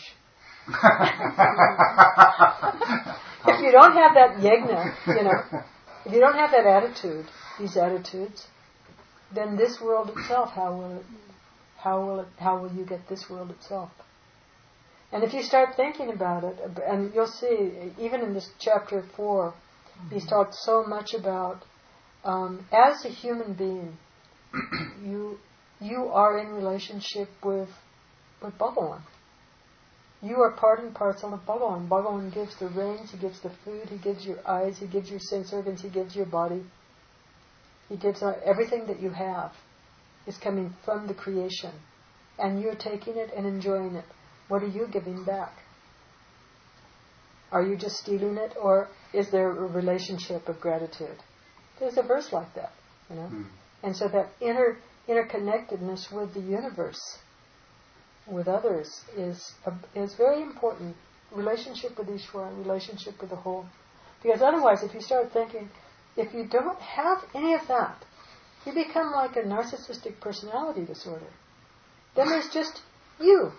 If you don't have that yajna, you know, if you don't have that attitude, these attitudes, then this world itself, how will it, how will it, how will you get this world itself? And if you start thinking about it, and you'll see, even in this chapter four, he's talked so much about, um, as a human being, you you are in relationship with with Bhagavan. You are part and parcel of Bhagavan. Bhagavan gives the rains, He gives the food, He gives your eyes, He gives your sense organs, He gives your body. He gives uh, everything that you have is coming from the creation. And you're taking it and enjoying it. What are you giving back? Are you just stealing it, or is there a relationship of gratitude? There's a verse like that, you know. Mm. And so that inner interconnectedness with the universe, with others, is a, is very important. Relationship with Ishvara, relationship with the whole. Because otherwise, if you start thinking, if you don't have any of that, you become like a narcissistic personality disorder. Then there's just you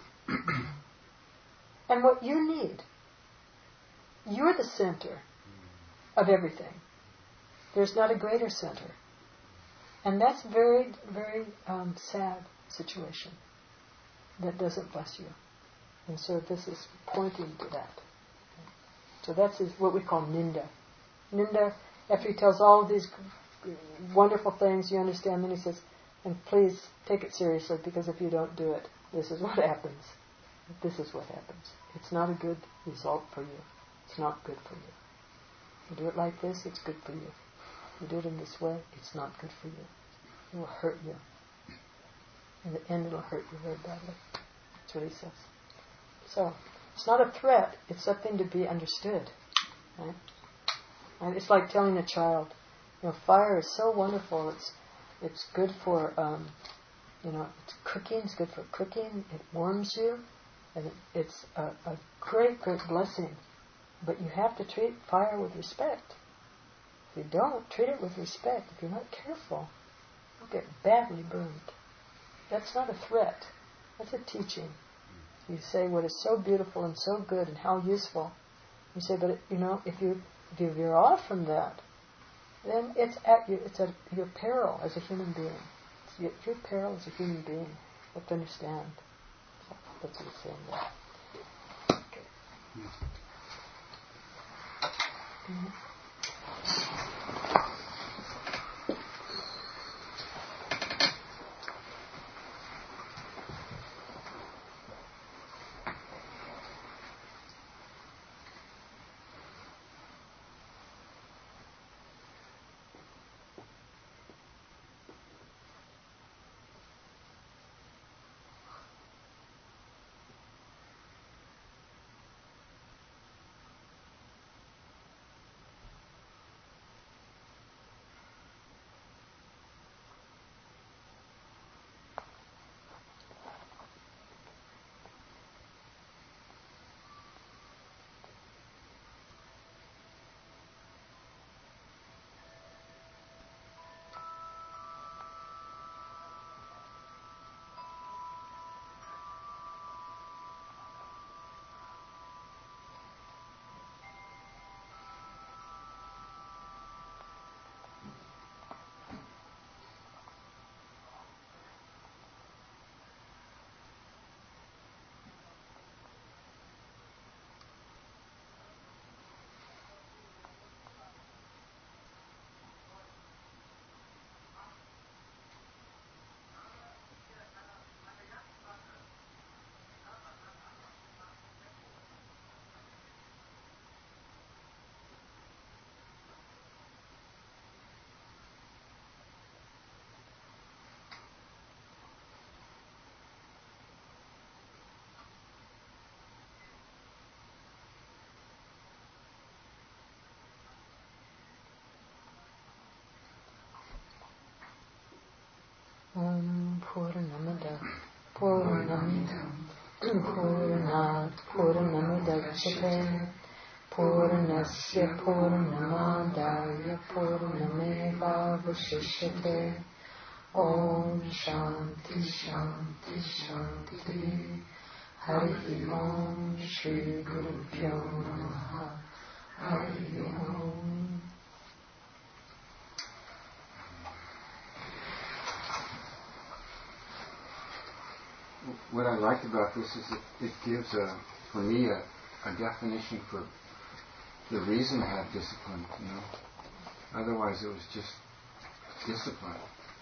and what you need. You're the center of everything. There's not a greater center. And that's very, very um, sad situation that doesn't bless you. And so this is pointing to that. So that's his, what we call ninda. Ninda, after he tells all of these wonderful things, you understand, then he says, and please take it seriously, because if you don't do it, this is what happens. This is what happens. It's not a good result for you. It's not good for you. You do it like this, it's good for you. You do it in this way, it's not good for you. It will hurt you. In the end, it will hurt you very badly. That's what he says. So, it's not a threat, it's something to be understood. Right? And it's like telling a child, you know, fire is so wonderful, it's it's good for, um, you know, it's cooking, it's good for cooking, it warms you, and it, it's a, a great, great blessing. But you have to treat fire with respect. If you don't treat it with respect, if you're not careful, you'll get badly burned. That's not a threat, that's a teaching. You say what is so beautiful and so good and how useful. You say, but you know, if you if you veer off from that, then it's at you. It's at your peril as a human being. It's your, your peril as a human being. You have to understand. So that's what he's saying there. Okay. Mm-hmm. Om Purnamada Purnamidam Purnat Purnamidachyate Purnasya Purnamadaya Purnamevavashishyate Om Shanti Shanti Shanti Hari Om Shri Guru Pyo Namaha Hari Om. What I liked about this is it, it gives, a, for me, a, a definition for the reason to have discipline, you know. Otherwise it was just discipline.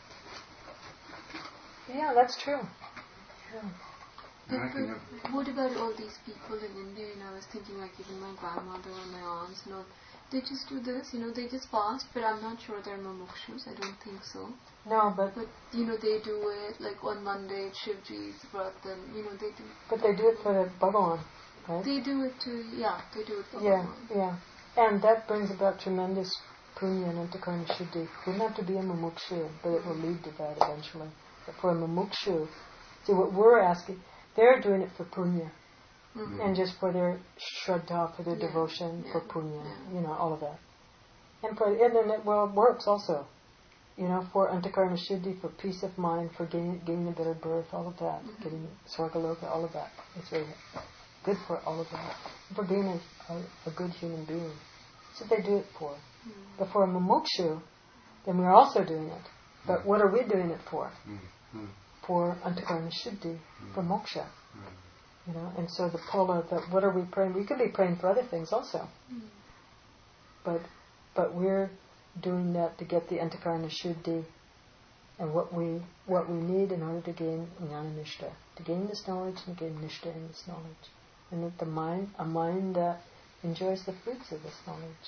Yeah, that's true. Yeah. But, but what about all these people in India? You know, I was thinking like even my grandmother and my aunts, you know, they just do this, you know, they just fast, but I'm not sure they're mumukshus, I don't think so. No, but... But, you know, they do it, like on Monday, Shivji's Vrat, and, you know, they do... But they do it for the Bhagavan. Right? They do it to, yeah, they do it for Yeah, Bhagavan. yeah. And that brings about tremendous punya and antakarana shuddhi. It doesn't have to be a mumukshu, but it will lead to that eventually. But for a mumukshu, see what we're asking, they're doing it for punya. Mm-hmm. And just for their shraddha, for their yeah. devotion, yeah. for punya, yeah. you know, all of that. And for and then it well works also. You know, for antakarana shuddhi, for peace of mind, for gaining, gaining a better birth, all of that, mm-hmm. getting swargaloka, all of that. It's very good for all of that. For being a, a, a good human being. That's what they do it for. Mm-hmm. But for a mumukshu, then we're also doing it. But what are we doing it for? Mm-hmm. For antakarana shuddhi, mm-hmm. for moksha. Mm-hmm. You know, and so the pola, that what are we praying? We could be praying for other things also. Mm-hmm. But but we're doing that to get the antakarana shuddhi and what we what we need in order to gain jnana nishta, to gain this knowledge and gain nishta in this knowledge, and that the mind, a mind that enjoys the fruits of this knowledge.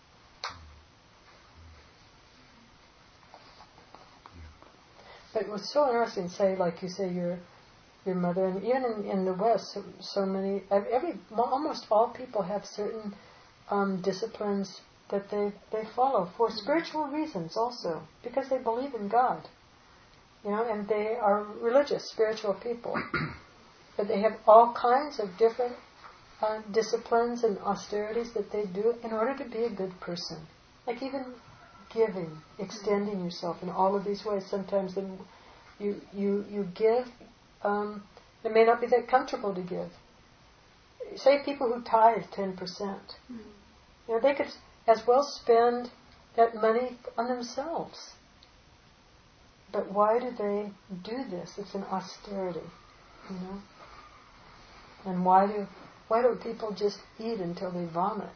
But it was so interesting. Say, like you say, your your mother, and even in, in the West, so, so many, every almost all people have certain um, disciplines that they, they follow for spiritual reasons also, because they believe in God, you know, and they are religious, spiritual people. But they have all kinds of different uh, disciplines and austerities that they do in order to be a good person. Like even giving, extending yourself in all of these ways. Sometimes then you you you give. Um, it may not be that comfortable to give. Say people who tithe ten percent. Mm. You know, they could as well spend that money on themselves. But why do they do this? It's an austerity, you know. And why do why don't people just eat until they vomit?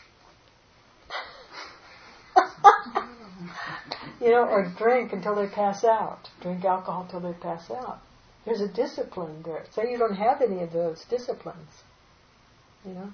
You know, or drink until they pass out. Drink alcohol till they pass out. There's a discipline there. Say you don't have any of those disciplines, you know.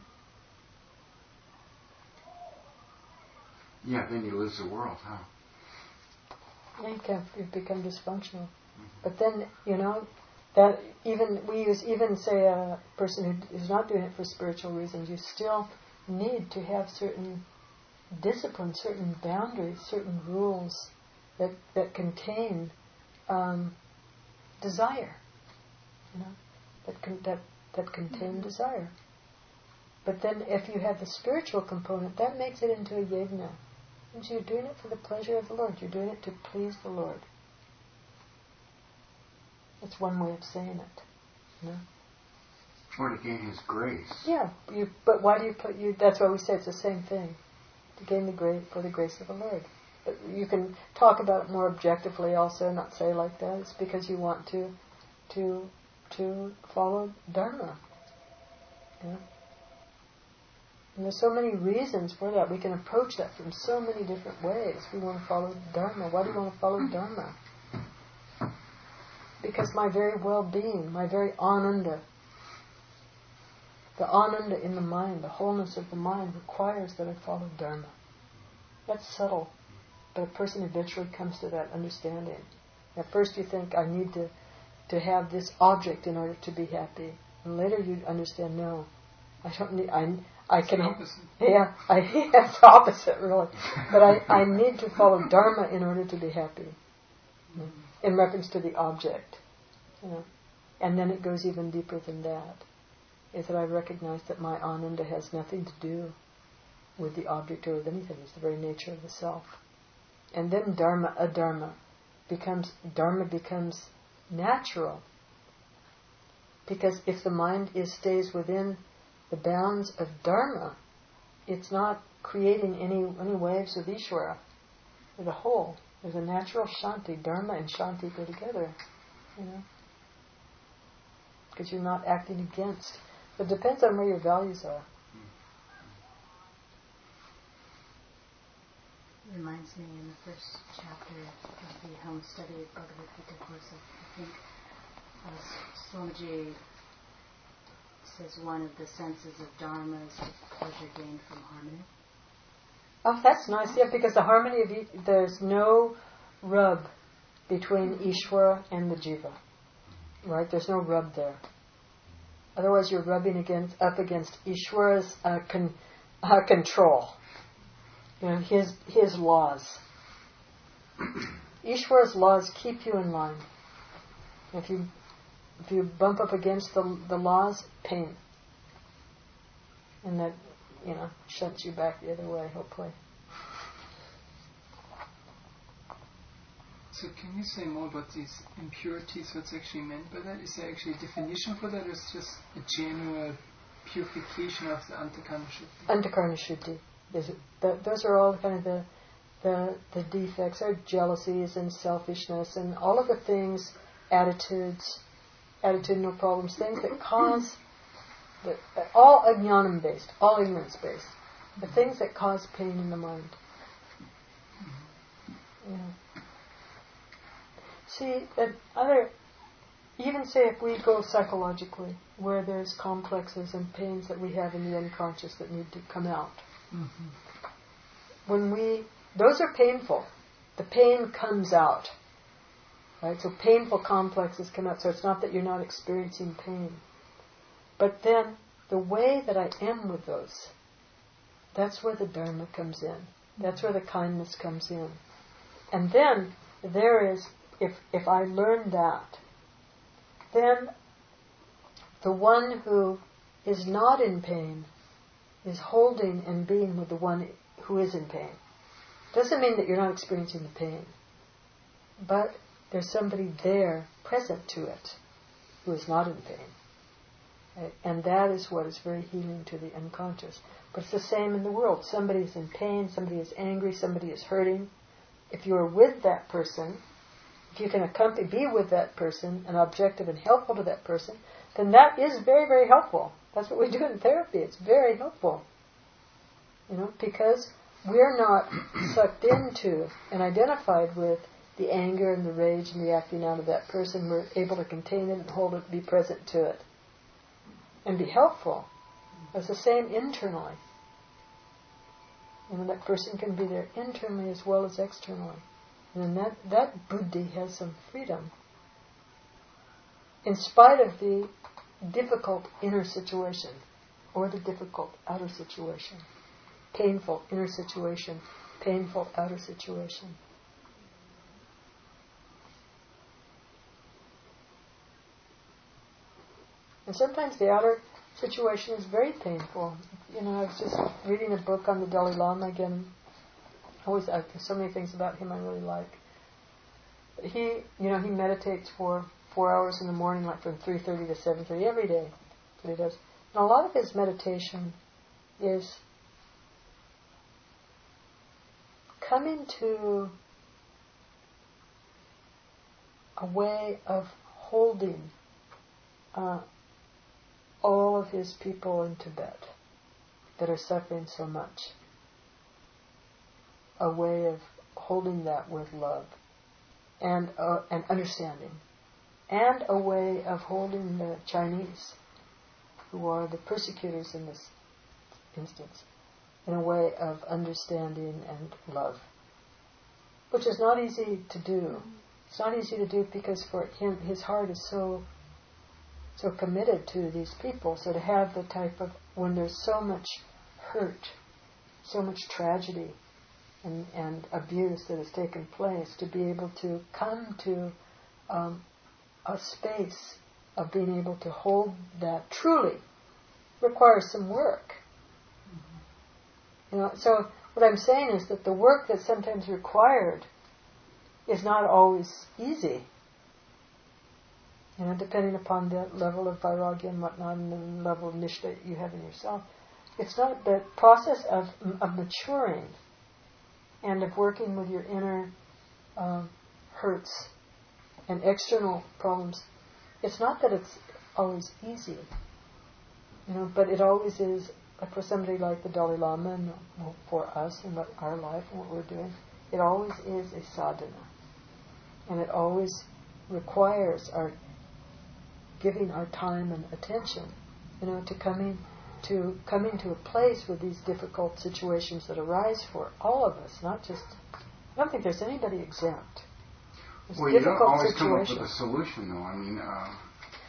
Yeah, then you lose the world, huh? Yeah, you can you become dysfunctional. Mm-hmm. But then, you know, that even we use even say a person who is not doing it for spiritual reasons, you still need to have certain discipline, certain boundaries, certain rules that that contain um, desire. You know, that con- that that contain mm-hmm. desire. But then, if you have the spiritual component, that makes it into a yajna. And so you're doing it for the pleasure of the Lord. You're doing it to please the Lord. That's one way of saying it. You know? Or to gain His grace. Yeah, you, but why do you put you? That's why we say it's the same thing. To gain the grace for the grace of the Lord. But you can talk about it more objectively also, not say like that. It's because you want to, to, to follow Dharma. You know? And there's so many reasons for that. We can approach that from so many different ways. We want to follow Dharma. Why do you want to follow Dharma? Because my very well-being, my very ananda, the ananda in the mind, the wholeness of the mind requires that I follow Dharma. That's subtle, but a person eventually comes to that understanding. At first you think, I need to, to have this object in order to be happy. And later you understand, no, I don't need, I, I it's can, the opposite. yeah, I, yeah, it's the opposite really. But I, I need to follow Dharma in order to be happy. You know, in reference to the object, you know. And then it goes even deeper than that. Is that I recognize that my ananda has nothing to do with the object or with anything. It's the very nature of the self. And then dharma, adharma, becomes, dharma becomes natural. Because if the mind is stays within the bounds of dharma, it's not creating any any waves of Ishvara. There's a whole. There's a natural shanti. Dharma and shanti go together, you know. Because you're not acting against. It depends on where your values are. It reminds me in the first chapter of the home study of Bhagavad Gita course, I think uh, Swamiji says one of the senses of Dharma is the pleasure gained from harmony. Oh, that's nice. Yeah, because the harmony of e- there's no rub between Ishvara and the jiva, right? There's no rub there. Otherwise, you're rubbing against up against Ishwara's uh, con, uh, control. You know, his his laws. Ishwara's laws keep you in line. If you if you bump up against the the laws, pain, and that, you know, shunts you back the other way. Hopefully. So can you say more about these impurities, what's actually meant by that? Is there actually a definition for that, or is it just a general purification of the Antakarna Shuddhi? Antakarna Shuddhi. Is it, the, those are all kind of the, the the defects, our jealousies and selfishness and all of the things, attitudes, attitudinal problems, things that cause, the, all ajnanam based, all ignorance based, the things that cause pain in the mind. Yeah. See, that other, even say if we go psychologically, where there's complexes and pains that we have in the unconscious that need to come out. Mm-hmm. When we, those are painful. The pain comes out. Right? So painful complexes come out. So it's not that you're not experiencing pain. But then, the way that I am with those, that's where the Dharma comes in. That's where the kindness comes in. And then, there is, If if I learn that, then the one who is not in pain is holding and being with the one who is in pain. Doesn't mean that you're not experiencing the pain, but there's somebody there present to it who is not in pain. Right? And that is what is very healing to the unconscious. But it's the same in the world. Somebody is in pain, somebody is angry, somebody is hurting. If you're with that person, if you can accompany, be with that person, and objective and helpful to that person, then that is very, very helpful. That's what we do in therapy. It's very helpful. You know, because we're not sucked into and identified with the anger and the rage and the acting out of that person. We're able to contain it and hold it, be present to it, and be helpful. It's the same internally. You know, that person can be there internally as well as externally. And that, that buddhi has some freedom. In spite of the difficult inner situation or the difficult outer situation. Painful inner situation, painful outer situation. And sometimes the outer situation is very painful. You know, I was just reading a book on the Dalai Lama again. Always, I, there's so many things about him I really like. He, you know, he meditates for four hours in the morning, like from three thirty to seven thirty every day. That's what he does. And a lot of his meditation is coming to a way of holding uh, all of his people in Tibet that are suffering so much. A way of holding that with love and uh, and understanding, and a way of holding the Chinese, who are the persecutors in this instance, in a way of understanding and love, which is not easy to do. It's not easy to do because for him, his heart is so so committed to these people. So to have the type of, when there's so much hurt, so much tragedy, And, and abuse that has taken place, to be able to come to um, a space of being able to hold that truly requires some work. Mm-hmm. You know, so what I'm saying is that the work that's sometimes required is not always easy. You know, depending upon the level of vairagya and whatnot, and the level of nishta you have in yourself. It's not the process of of maturing and of working with your inner um, hurts and external problems. It's not that it's always easy, you know, but it always is, for somebody like the Dalai Lama and for us and what our life and what we're doing, it always is a sadhana. And it always requires our giving our time and attention, you know, to coming to coming to a place with these difficult situations that arise for all of us, not just, I don't think there's anybody exempt. There's well, you don't always come up with a solution, though. I mean, uh,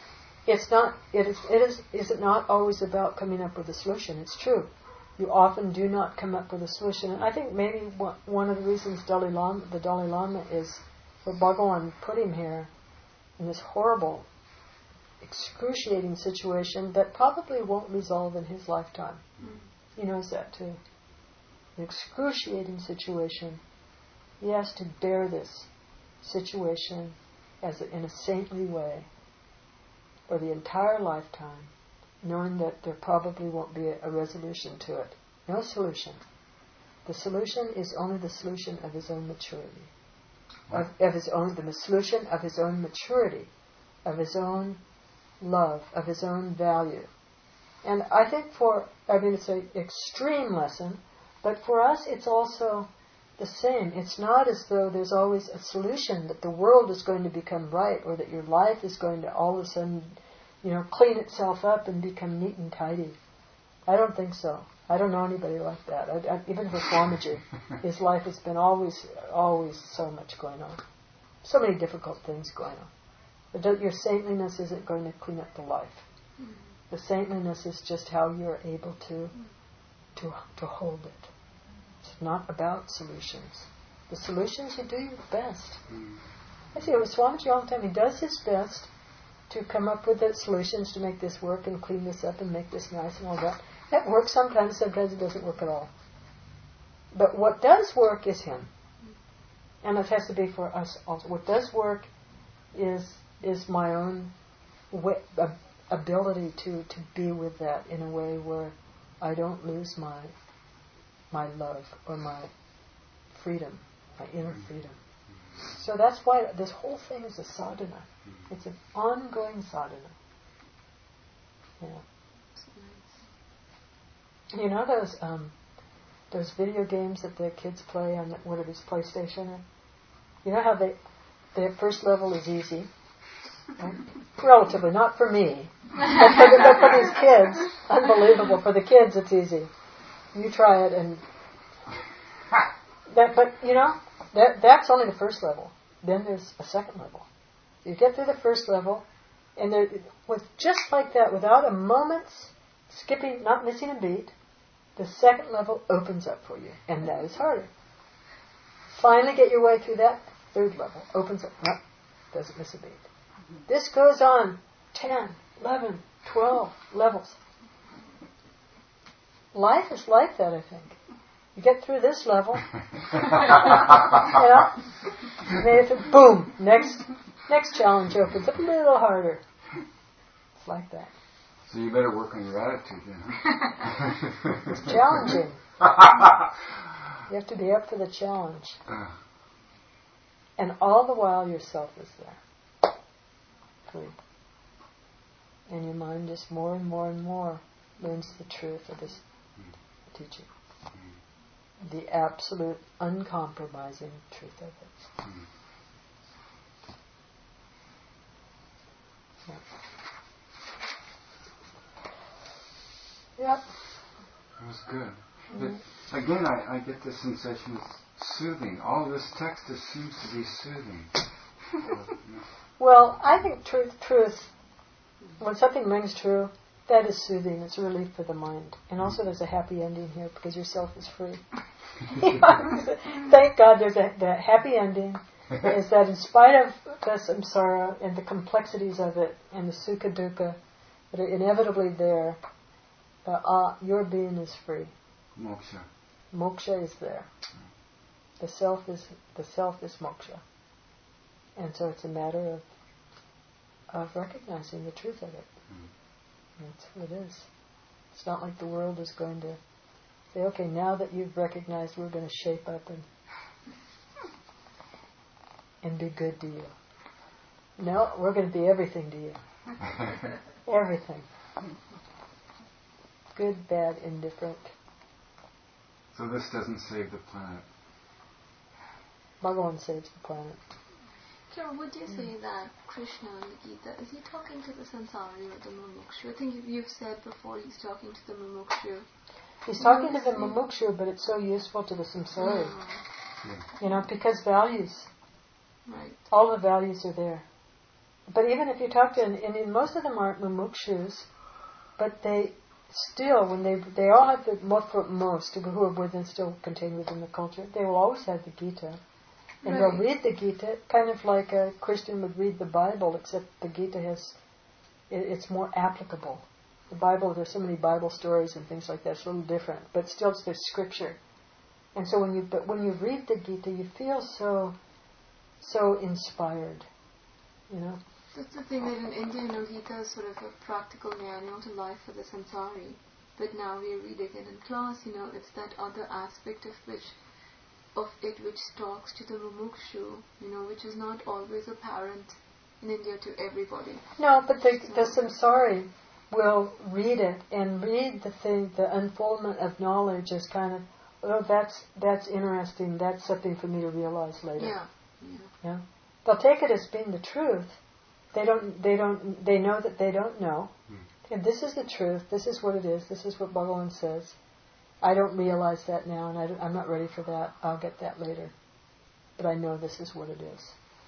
it's not, it is, it is, is it not always about coming up with a solution? It's true. You often do not come up with a solution. And I think maybe one of the reasons Dalai Lama, the Dalai Lama is, for Bhagavan put him here in this horrible, excruciating situation that probably won't resolve in his lifetime. Mm. He knows that too. An excruciating situation. He has to bear this situation as a, in a saintly way for the entire lifetime, knowing that there probably won't be a, a resolution to it. No solution. The solution is only the solution of his own maturity. Of, of his own, the solution of his own maturity, of his own love, of his own value. And I think for, I mean, it's an extreme lesson, but for us it's also the same. It's not as though there's always a solution that the world is going to become right or that your life is going to all of a sudden, you know, clean itself up and become neat and tidy. I don't think so. I don't know anybody like that. I, I, even for Swamiji, his life has been always, always so much going on. So many difficult things going on. But your saintliness isn't going to clean up the life. The saintliness is just how you're able to, to, to hold it. It's not about solutions. The solutions, you do your best. I see it with Swamiji all the time. He does his best to come up with the solutions to make this work and clean this up and make this nice and all that. That works sometimes, sometimes it doesn't work at all. But what does work is him. And it has to be for us also. What does work is is my own way, uh, ability to, to be with that in a way where I don't lose my my love or my freedom, my inner freedom. So that's why this whole thing is a sadhana. It's an ongoing sadhana. Yeah. You know those um, those video games that the kids play on the, what are these, PlayStation? You know how they the first level is easy, right? Relatively, not for me, but for, the, but for these kids, unbelievable. For the kids, it's easy. You try it, and that. But you know that that's only the first level. Then there's a second level. You get through the first level, and there, with just like that, without a moment's skipping, not missing a beat, the second level opens up for you, and that is harder. Finally get your way through that, third level opens up, no, doesn't miss a beat. This goes on ten, eleven, twelve levels. Life is like that, I think. You get through this level, you know, and then boom, next next challenge opens up a little harder. It's like that. So you better work on your attitude then. It's challenging. You have to be up for the challenge. And all the while yourself is there. Free. And your mind just more and more and more learns the truth of this teaching. The absolute, uncompromising truth of it. Yeah. Yep. That was good. Mm-hmm. But again, I, I get the sensation of soothing. All this text just seems to be soothing. Well, I think truth, truth, when something rings true, that is soothing. It's a relief for the mind. And also there's a happy ending here because yourself is free. Thank God there's a the happy ending is that in spite of the samsara and the complexities of it and the sukha dukkha that are inevitably there, Uh, uh, your being is free. Moksha. Moksha is there. The self is the self is moksha, and so it's a matter of of recognizing the truth of it. Mm. That's what it is. It's not like the world is going to say, "Okay, now that you've recognized, we're going to shape up and and be good to you." No, we're going to be everything to you. Everything. Good, bad, indifferent. So this doesn't save the planet. Bhagavan saves the planet. So would you say that Krishna in the Gita, is he talking to the samsari or the mumukshu? I think you've said before he's talking to the mumukshu. He's talking to the mumukshu, but it's so useful to the samsari. Yeah. You know, because values. Right. All the values are there. but even if you talk to, and, and most of them aren't mumukshus, but they still, when they they all have the, for most who are within, still contained within the culture, they will always have the Gita. And right. they'll read the Gita, kind of like a Christian would read the Bible, except the Gita has, it, it's more applicable. The Bible, there's so many Bible stories and things like that, it's a little different, but still it's there's scripture. And so when you, but when you read the Gita, you feel so, so inspired, you know. That's the thing that in India, you know, Gita is sort of a practical manual to life for the samsari. But now we are reading it in class, you know, it's that other aspect of which, of it which talks to the mumukshu, you know, which is not always apparent in India to everybody. No, but the, the samsari will read it and read the thing, the unfoldment of knowledge as kind of, oh, that's that's interesting, that's something for me to realize later. Yeah. Yeah. Yeah. They'll take it as being the truth. They don't. They don't. They know that they don't know. Mm. And this is the truth. This is what it is. This is what Bhagavan says. I don't realize that now, and I I'm not ready for that. I'll get that later. But I know this is what it is.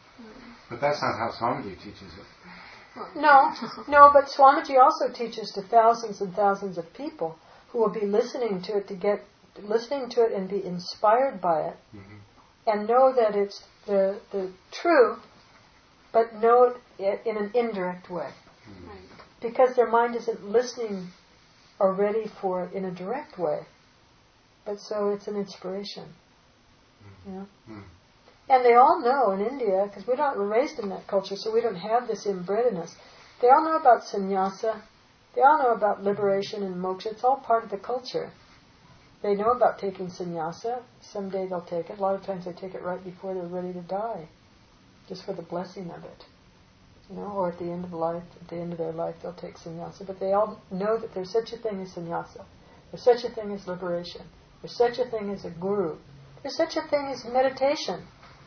But that's not how Swamiji teaches it. No, no. But Swamiji also teaches to thousands and thousands of people who will be listening to it to get listening to it and be inspired by it, mm-hmm. and know that it's the the truth. But know it in an indirect way. Right. Because their mind isn't listening or ready for it in a direct way. But so it's an inspiration. Mm. You know? Mm. And they all know in India, because we're not we're raised in that culture, so we don't have this inbred in us. They all know about sannyasa. They all know about liberation and moksha. It's all part of the culture. They know about taking sannyasa. Someday they'll take it. A lot of times they take it right before they're ready to die. Just for the blessing of it, you know, or at the end of life, at the end of their life, they'll take sannyasa. But they all know that there's such a thing as sannyasa. There's such a thing as liberation. There's such a thing as a guru. There's such a thing as meditation.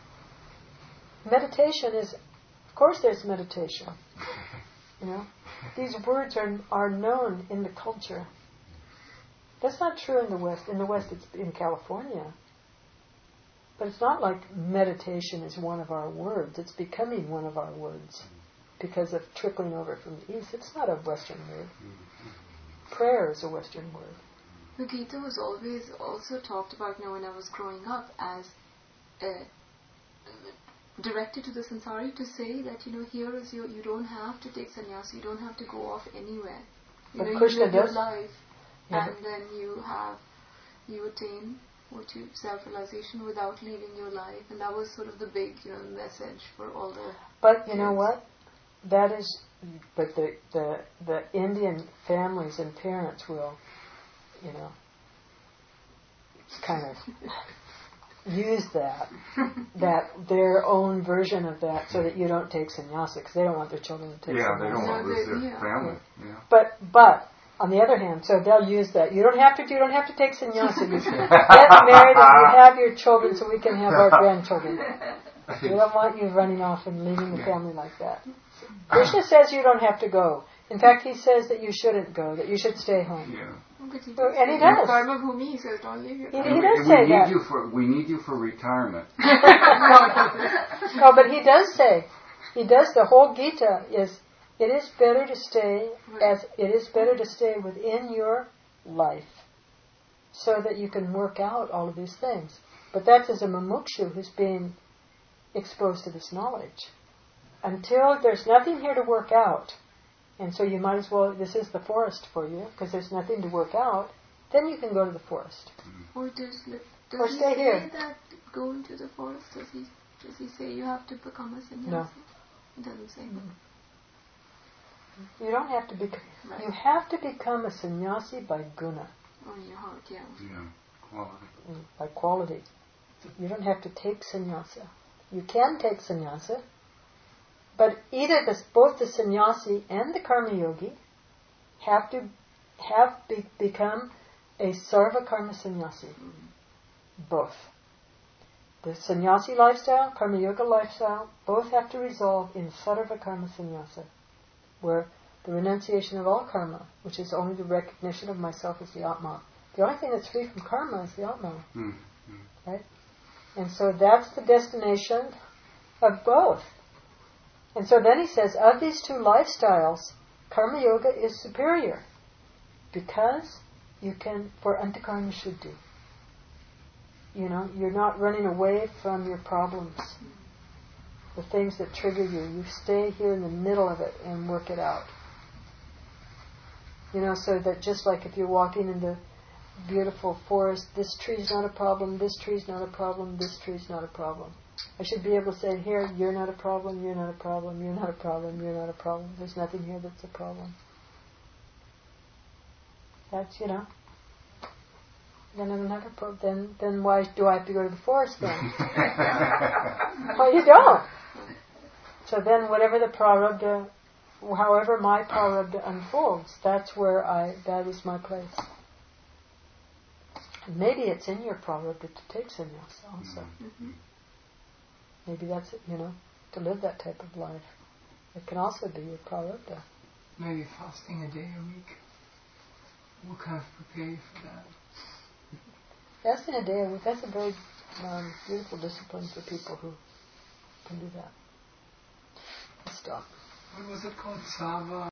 Meditation is, of course, there's meditation. You know, these words are are known in the culture. That's not true in the West. In the West, it's in California. But it's not like meditation is one of our words. It's becoming one of our words because of trickling over from the East. It's not a Western word. Prayer is a Western word. The Gita was always also talked about, you know, when I was growing up as uh, directed to the samsari to say that, you know, here is your, you don't have to take sannyasa, you don't have to go off anywhere. You but know, Krishna you live does. your life Yeah. and then you have, you attain what you self-realization without leaving your life, and that was sort of the big, you know, message for all the. But you know what? That is, but the the the Indian families and parents will, you know, kind of use that that their own version of that, so that you don't take sannyasa, because they don't want their children to take yeah, sannyasa. Yeah, they don't want to lose their yeah. family. Yeah. Yeah. But but. On the other hand, so they'll use that. You don't have to. You don't have to take sannyasa. You get married and you have your children, so we can have our grandchildren. We don't want you running off and leaving the family like that. Krishna says you don't have to go. In fact, he says that you shouldn't go. That you should stay home. Yeah. So, and he does. Karma Bhumi, he says, don't leave your He, family. he does we, say we need that. You for, we need you for retirement. No, but he does say. He does. The whole Gita is. It is better to stay as it is better to stay within your life, so that you can work out all of these things. But that's as a mumukshu who's being exposed to this knowledge. Until there's nothing here to work out, and so you might as well. This is the forest for you because there's nothing to work out. Then you can go to the forest. Or does, does or he stay say here. that go into the forest? Does he does he say you have to become a sannyasi? No. He doesn't say Mm-hmm. that. You don't have to become. Right. You have to become a sannyasi by guna. On your heart, yeah. Yeah, quality. By quality. You don't have to take sannyasa. You can take sannyasa, but either this, both the sannyasi and the karma yogi have to have be, become a sarva karma sannyasi. Mm-hmm. Both. The sannyasi lifestyle, karma yoga lifestyle, both have to resolve in sarva karma sannyasa, where the renunciation of all karma, which is only the recognition of myself as the Atma. The only thing that's free from karma is the Atma. Mm-hmm. Right? And so that's the destination of both. And so then he says, of these two lifestyles, Karma Yoga is superior because you can, for Antakarna Shuddhi. You know, you're not running away from your problems, the things that trigger you. You stay here in the middle of it and work it out. You know, so that just like if you're walking in the beautiful forest, this tree's not a problem, this tree's not a problem, this tree's not a problem. I should be able to say, here, you're not a problem, you're not a problem, you're not a problem, you're not a problem. There's nothing here that's a problem. That's, you know, then I don't have a problem. Then, then why do I have to go to the forest then? Well, you don't. So then whatever the prarabdha, however my prarabdha unfolds, that's where I, that is my place. And maybe it's in your prarabdha to take sannyas also. Mm-hmm. Maybe that's it, you know, to live that type of life. It can also be your prarabdha. Maybe fasting a day a week will kind of prepare you for that. Fasting a day a week, that's a very um, beautiful discipline for people who can do that. Let's stop. What was it called? Sava?